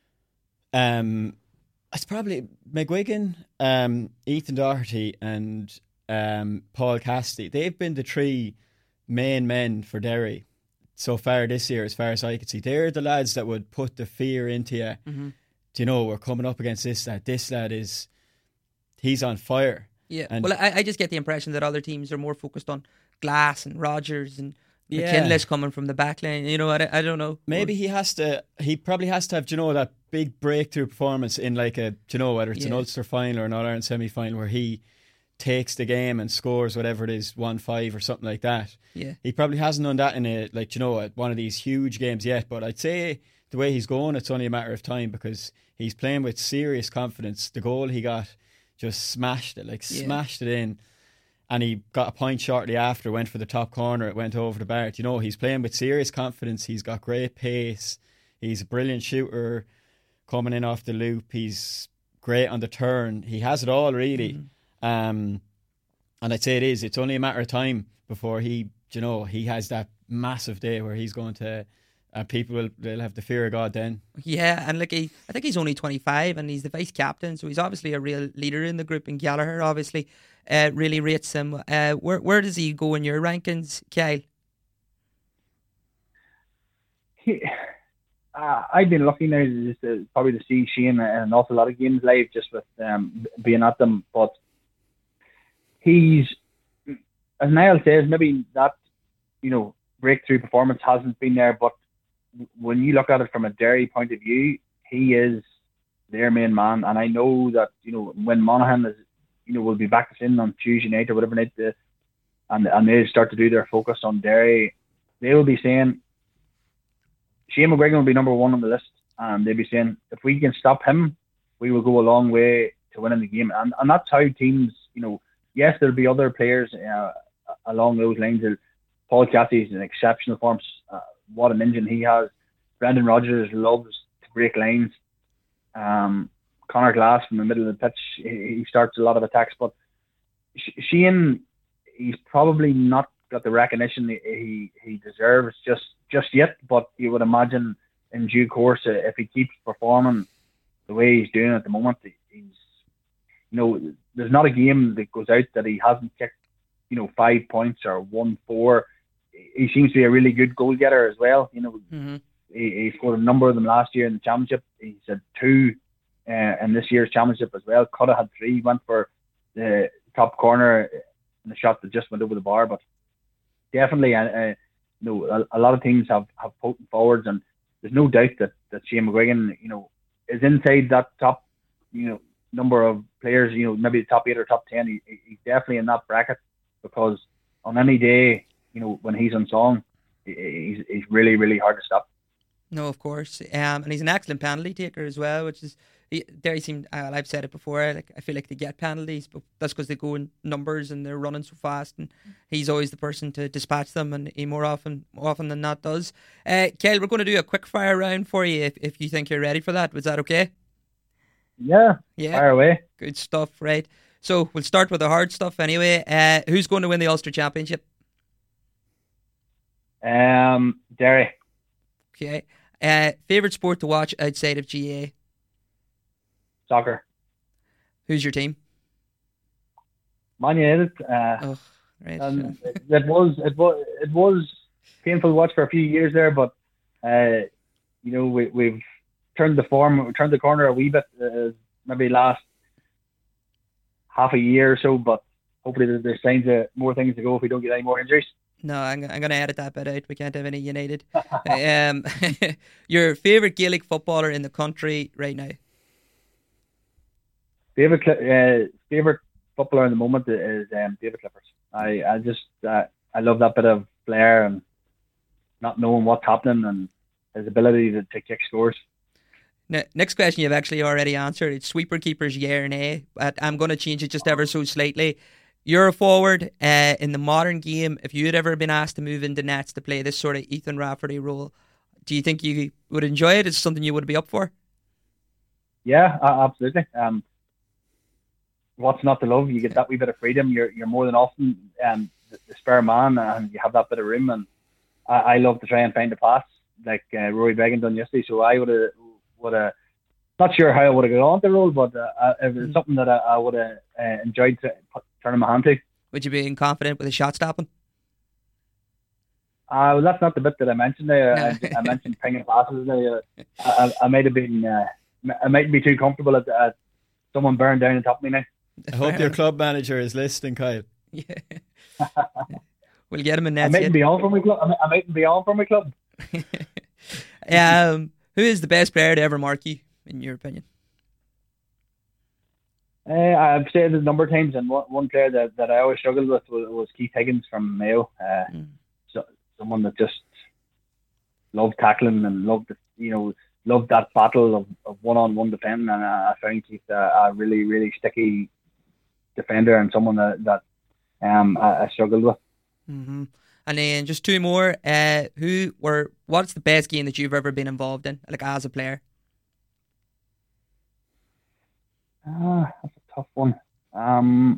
um, it's probably McGuigan, um, Ethan Doherty and um, Paul Cassidy. They've been the three main men for Derry so far this year, as far as I can see. They're the lads that would put the fear into you. Mm-hmm. Do you know, we're coming up against this lad. This lad is, he's on fire. Yeah, And well, I, I just get the impression that other teams are more focused on Glass and Rogers and Yeah. McKinless coming from the back line. You know, I, I don't know. Maybe he has to, he probably has to have, do you know, that big breakthrough performance in like a, do you know, whether it's an Yeah. Ulster final or an All-Ireland semi-final where he takes the game and scores whatever it is, one five or something like that. Yeah. He probably hasn't done that in a, like, do you know, at one of these huge games yet, but I'd say the way he's going, it's only a matter of time because he's playing with serious confidence. The goal he got just smashed it, like Yeah. smashed it in. And he got a point shortly after, went for the top corner, it went over the bar. You know, he's playing with serious confidence. He's got great pace. He's a brilliant shooter coming in off the loop. He's great on the turn. He has it all, really. Mm-hmm. Um, and I'd say it is. It's only a matter of time before he, you know, he has that massive day where he's going to, and uh, people will they'll have the fear of God then. Yeah, and like he, I think he's only twenty-five and he's the vice captain, so he's obviously a real leader in the group. And Gallagher obviously uh, really rates him. Uh, where where does he go in your rankings, Kyle? He, uh, I've been lucky now just to, probably to see Shane in an awful lot of games live just with um, being at them. But he's, as Niall says, maybe that, you know, breakthrough performance hasn't been there, but when you look at it from a Derry point of view, he is their main man. And I know that, you know, when Monaghan is, you know, will be back in on Tuesday night or whatever night, the, and and they start to do their focus on Derry, they will be saying Shane McGuigan will be number one on the list, and they'll be saying if we can stop him, we will go a long way to winning the game. And and that's how teams, you know, yes, there'll be other players uh, along those lines. Paul Cassidy is an exceptional form. Uh, what an engine he has. Brendan Rodgers loves to break lines. Um, Conor Glass from the middle of the pitch, he, he starts a lot of attacks. But Shane, he's probably not got the recognition he he, he deserves just, just yet. But you would imagine in due course, uh, if he keeps performing the way he's doing at the moment, he's, you know, there's not a game that goes out that he hasn't kicked, you know, five points or won four. He seems to be a really good goal getter as well. You know, mm-hmm. he, he scored a number of them last year in the championship. He's had two uh, in this year's championship as well. Coulda had three. Went for the top corner in the shot that just went over the bar. But definitely, uh, uh, you know, a, a lot of teams have, have potent forwards, and there's no doubt that, that Shane McGuigan, you know, is inside that top, you know, number of players. You know, maybe the top eight or top ten. He, he's definitely in that bracket because on any day you know, when he's on song, he's he's really really hard to stop. No, of course, um, and he's an excellent penalty taker as well, which is. Derry seem, uh, I've said it before, like I feel like they get penalties, but that's because they go in numbers and they're running so fast, and he's always the person to dispatch them, and he more often more often than not does. Uh, Kyle, we're going to do a quick fire round for you if, if you think you're ready for that. Was that okay? Yeah, yeah, fire away. Good stuff, right? So we'll start with the hard stuff anyway. Uh, who's going to win the Ulster Championship? Um, Derry. Okay. Uh, favorite sport to watch outside of G A? Soccer. Who's your team? Man United. Uh, oh, right. And it, it was it was it was painful to watch for a few years there, but uh, you know we, we've turned the form, we turned the corner a wee bit. Uh, maybe last half a year or so, but hopefully there's, there's signs of more things to go if we don't get any more injuries. No, I'm, I'm going to edit that bit out. We can't have any United. um, your favourite Gaelic footballer in the country right now? Favorite uh, favorite footballer in the moment is um, David Clifford. I I just uh, I love that bit of flair and not knowing what's happening and his ability to, to kick scores. Now, next question you've actually already answered. It's sweeper keepers, yeah or nay. But I'm going to change it just ever so slightly. You're a forward uh, in the modern game. If you had ever been asked to move into nets to play this sort of Ethan Rafferty role, do you think you would enjoy it? Is it something you would be up for? Yeah, uh, absolutely. Um, what's not to love? You get that wee bit of freedom. You're you're more than often um, the, the spare man, and you have that bit of room. And I, I love to try and find a pass like uh, Rory Beggan done yesterday. So I would have would have not sure how I would have got on the role, but uh, it was something that I, I would have uh, enjoyed to put, turning my hand to. Would you be confident with a shot stopping? Uh, well, that's not the bit that I mentioned there. No. I, I mentioned pinging passes there. I, I, I might have been, uh, I might be too comfortable at, at someone bearing down on top of me now. I hope your club manager is listening, Kyle. Yeah. We'll get him in nets. I mightn't be on for my club. I mightn't be on for my club. um, who is the best player to ever mark you, in your opinion? Uh, I've said it a number of times, and one, one player that, that I always struggled with was, was Keith Higgins from Mayo. Uh, mm. so, someone that just loved tackling and loved, the, you know, loved that battle of, of one-on-one defending. And I, I found Keith a, a really, really sticky defender and someone that, that um I, I struggled with. Mm-hmm. And then just two more. Uh, who were? What's the best game that you've ever been involved in, like as a player? Ah, uh, that's a tough one. Um,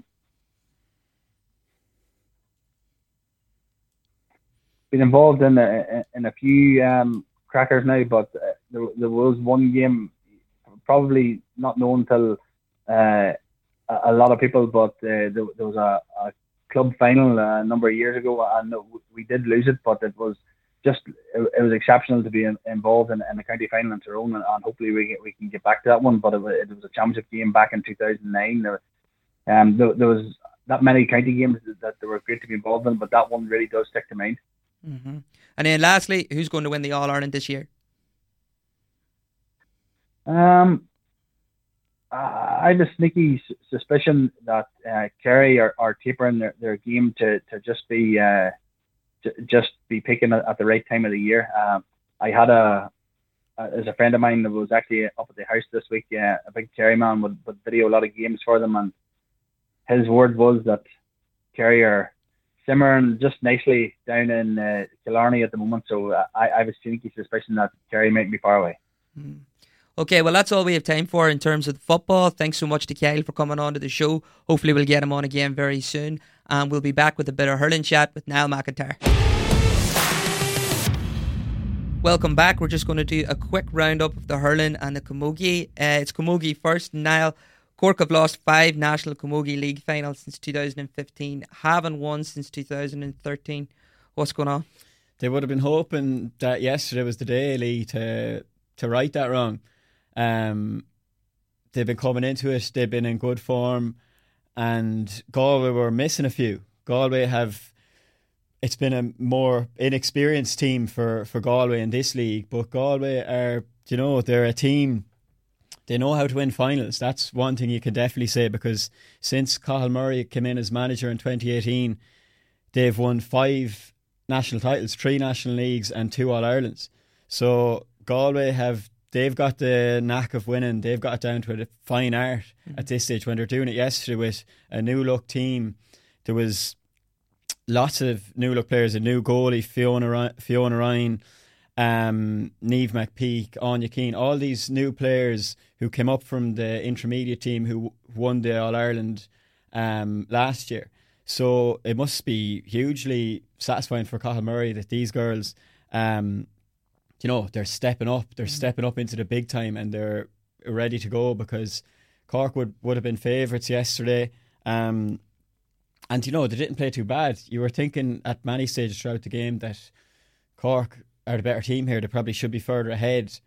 been involved in a in a few um crackers now, but uh, there there was one game, probably not known till uh, a, a lot of people, but uh, there, there was a, a club final a number of years ago, and we did lose it, but it was just it, it was exceptional to be in, involved in, in the county final in Tyrone, and, and hopefully we get, we can get back to that one. But it was, it was a championship game back in two thousand nine. There, um, there, there was that many county games that, that they were great to be involved in, but that one really does stick to mind. Mm-hmm. And then lastly, who's going to win the All Ireland this year? Um, I have a sneaky suspicion that uh, Kerry are, are tapering their, their game to, to just be uh, to just be picking at, at the right time of the year. Um, I had a, a as a friend of mine that was actually up at the house this week. Uh, a big Kerry man would, would video a lot of games for them, and his word was that Kerry are simmering just nicely down in uh, Killarney at the moment. So uh, I, I have a sneaky suspicion that Kerry might be far away. Mm. Okay, well, that's all we have time for in terms of football. Thanks so much to Kyle for coming on to the show. Hopefully we'll get him on again very soon. And we'll be back with a bit of hurling chat with Niall McIntyre. Welcome back. We're just going to do a quick roundup of the hurling and the Camogie. Uh, it's Camogie first. Niall, Cork have lost five National Camogie League finals since two thousand fifteen. Haven't won since two thousand thirteen. What's going on? They would have been hoping that yesterday was the day, Lee, to, to right that wrong. Um, they've been coming into it, they've been in good form, and Galway were missing a few. Galway have, it's been a more inexperienced team for, for Galway in this league, but Galway are, you know, they're a team, they know how to win finals. That's one thing you can definitely say, because since Cathal Murray came in as manager in twenty eighteen, they've won five national titles, three National Leagues and two All-Irelands. So Galway have, they've got the knack of winning. They've got it down to a fine art mm-hmm. at this stage. When they're doing it yesterday with a new look team, there was lots of new look players, a new goalie, Fiona, Fiona Ryan, um, Niamh McPeak, Anya Keane, all these new players who came up from the intermediate team who won the All-Ireland um, last year. So it must be hugely satisfying for Cathal Murray that these girls, um, you know, they're stepping up. They're mm-hmm. stepping up into the big time and they're ready to go, because Cork would, would have been favourites yesterday. Um, and, you know, they didn't play too bad. You were thinking at many stages throughout the game that Cork are the better team here. They probably should be further ahead.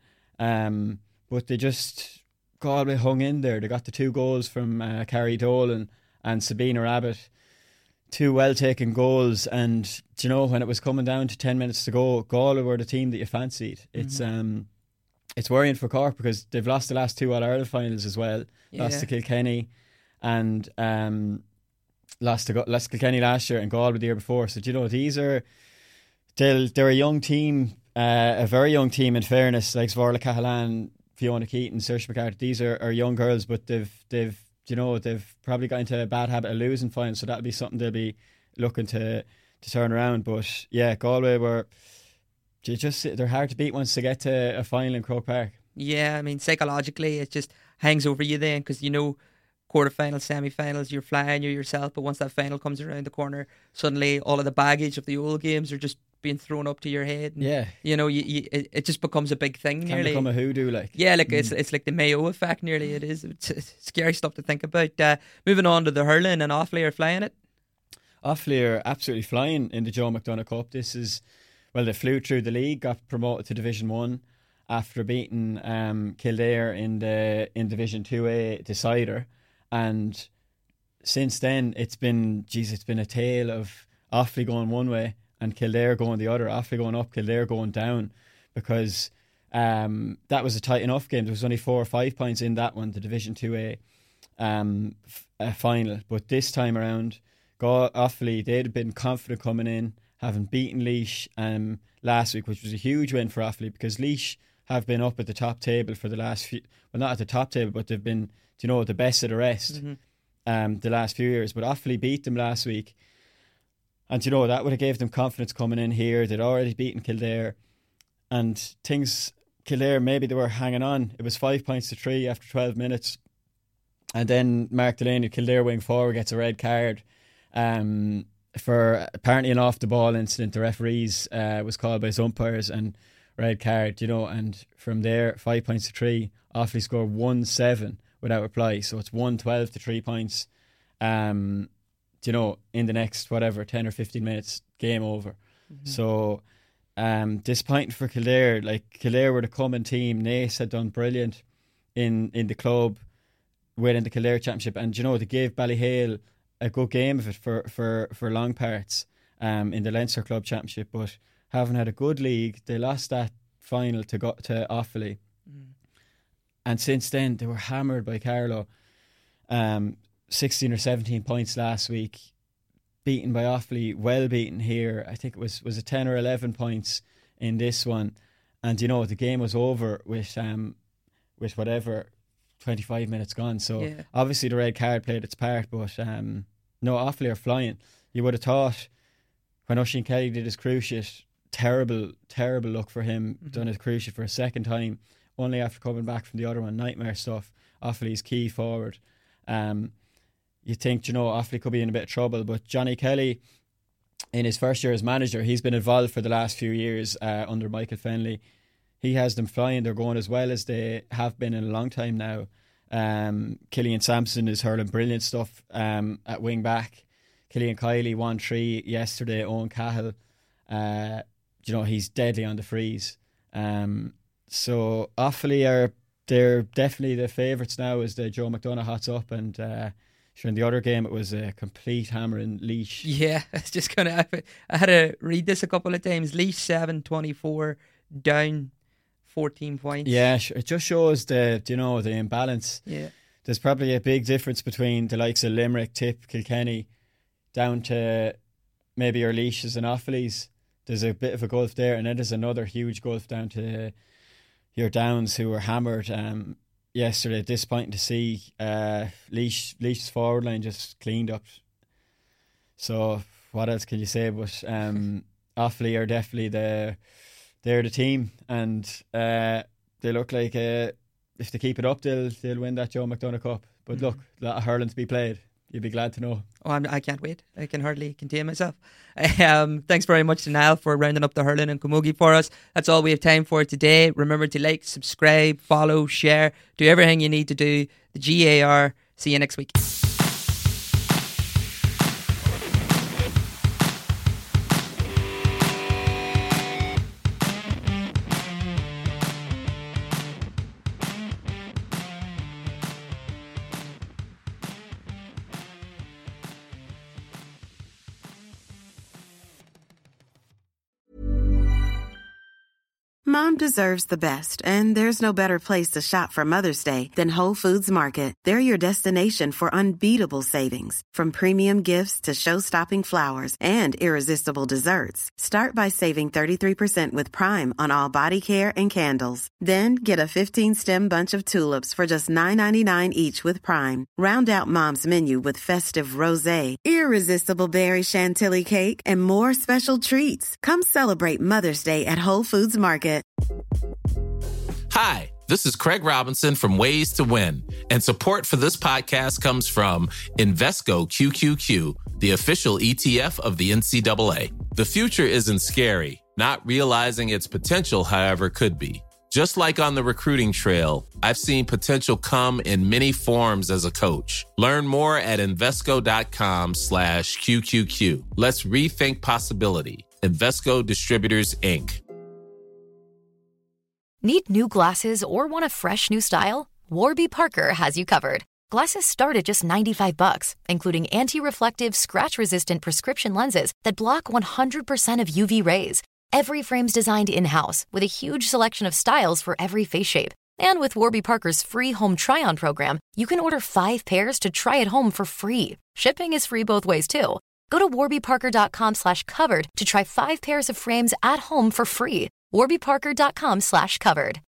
Um, but they just, Galway hung in there. They got the two goals from uh, Carrie Dolan and Sabina Rabbit. Two well-taken goals, and do you know, when it was coming down to ten minutes to go, Galway were the team that you fancied. It's mm-hmm. um, it's worrying for Cork because they've lost the last two All-Ireland finals as well. Yeah. Lost to Kilkenny and um, lost to lost to Kilkenny last year and Galway the year before. So do you know, these are they're, they're a young team, uh, a very young team in fairness, like Svorla Cahalan, Fiona Keaton, Saoirse McCarthy. These are, are young girls, but they've they've you know, they've probably got into a bad habit of losing finals, so that'll be something they'll be looking to to turn around. But yeah, Galway were they just they're hard to beat once they get to a final in Croke Park. Yeah, I mean, psychologically it just hangs over you then, because you know, quarterfinals, semi-finals, you're flying, you're yourself, but once that final comes around the corner, suddenly all of the baggage of the old games are just being thrown up to your head. And, yeah, you know, you, you, it, it just becomes a big thing. It can nearly become a hoodoo, like yeah, like mm. it's it's like the Mayo effect. Nearly, it is. It's, it's scary stuff to think about. Uh, moving on to the hurling, and Offaly are flying it. Offaly are absolutely flying in the Joe McDonagh Cup. This is, well, they flew through the league, got promoted to Division One after beating um, Kildare in the in Division Two A decider, and since then it's been, geez, it's been a tale of Offaly going one way and Kildare going the other. Offaly going up, Kildare going down, because um, that was a tight enough game. There was only four or five points in that one, the Division two A um, f- uh, final. But this time around, Offaly, they'd been confident coming in, having beaten Laois um, last week, which was a huge win for Offaly, because Laois have been up at the top table for the last few, well, not at the top table, but they've been, you know, the best of the rest mm-hmm. um, the last few years. But Offaly beat them last week. And, you know, that would have gave them confidence coming in here. They'd already beaten Kildare. And things, Kildare, maybe they were hanging on. It was five points to three after twelve minutes. And then Mark Delaney, Kildare wing forward, gets a red card um, for apparently an off-the-ball incident. The referees uh, was called by his umpires and red card, you know. And from there, five points to three, Offaly scored one seven without reply. So it's one twelve to three points. Um you know, in the next, whatever, ten or fifteen minutes, game over. Mm-hmm. So, um, disappointing for Kildare. Like, Kildare were the coming team. Naas had done brilliant in, in the club, winning the Kildare Championship. And, you know, they gave Ballyhale a good game of it for, for, for long parts um, in the Leinster Club Championship, but haven't had a good league. They lost that final to go, to Offaly. Mm. And since then, they were hammered by Carlow. Um, sixteen or seventeen points last week, beaten by Offaly, well beaten here. I think it was was it ten or eleven points in this one, and you know, the game was over with um with whatever twenty-five minutes gone. So yeah. Obviously the red card played its part, but um no, Offaly are flying. You would have thought when Oisin Kelly did his cruciate, terrible terrible luck for him, mm-hmm. done his cruciate for a second time, only after coming back from the other one, nightmare stuff. Offaly's key forward. Um You think, you know, Offaly could be in a bit of trouble, but Johnny Kelly, in his first year as manager, he's been involved for the last few years uh, under Michael Fennelly. He has them flying. They're going as well as they have been in a long time now. Um, Killian Sampson is hurling brilliant stuff um, at wing back. Killian Kiley won three yesterday. Owen Cahill, uh, you know, he's deadly on the freeze. Um, so Offaly are they're definitely the favourites now as the Joe McDonagh hots up, and uh, sure, in the other game it was a complete hammering. Laois. Yeah, it's just kind of. I had to read this a couple of times. Laois seven twenty-four down fourteen points. Yeah, it just shows the you know the imbalance. Yeah, there's probably a big difference between the likes of Limerick, Tip, Kilkenny, down to maybe your Laois and Offaly's. there's a bit of a gulf there, and then there's another huge gulf down to your Downs, who were hammered um, yesterday. Disappointing to see. Uh, Laois, Laois's forward line just cleaned up. So what else can you say? But um, Offaly are definitely the they're the team, and uh, they look like uh, if they keep it up, they'll they'll win that Joe McDonagh Cup. But mm-hmm. look, a lot of hurling to be played. You'd be glad to know. Oh, I'm, I can't wait. I can hardly contain myself. Um, thanks very much to Niall for rounding up the hurling and camogie for us. That's all we have time for today. Remember to like, subscribe, follow, share, do everything you need to do. The G A R. See you next week. Mom deserves the best, and there's no better place to shop for Mother's Day than Whole Foods Market. They're your destination for unbeatable savings, from premium gifts to show-stopping flowers and irresistible desserts. Start by saving thirty-three percent with Prime on all body care and candles. Then get a fifteen-stem bunch of tulips for just nine ninety-nine each with Prime. Round out Mom's menu with festive rosé, irresistible berry chantilly cake, and more special treats. Come celebrate Mother's Day at Whole Foods Market. Hi, this is Craig Robinson from Ways to Win, and support for this podcast comes from Invesco Q Q Q, the official E T F of the N C double A. The future isn't scary. Not realizing its potential, however, could be. Just like on the recruiting trail, I've seen potential come in many forms as a coach. Learn more at Invesco.com slash QQQ. Let's rethink possibility. Invesco Distributors, Incorporated. Need new glasses or want a fresh new style? Warby Parker has you covered. Glasses start at just ninety-five bucks, including anti-reflective, scratch-resistant prescription lenses that block one hundred percent of U V rays. Every frame's designed in-house with a huge selection of styles for every face shape. And with Warby Parker's free home try-on program, you can order five pairs to try at home for free. Shipping is free both ways, too. Go to warbyparker.com slash covered to try five pairs of frames at home for free. warbyparker.com slash covered.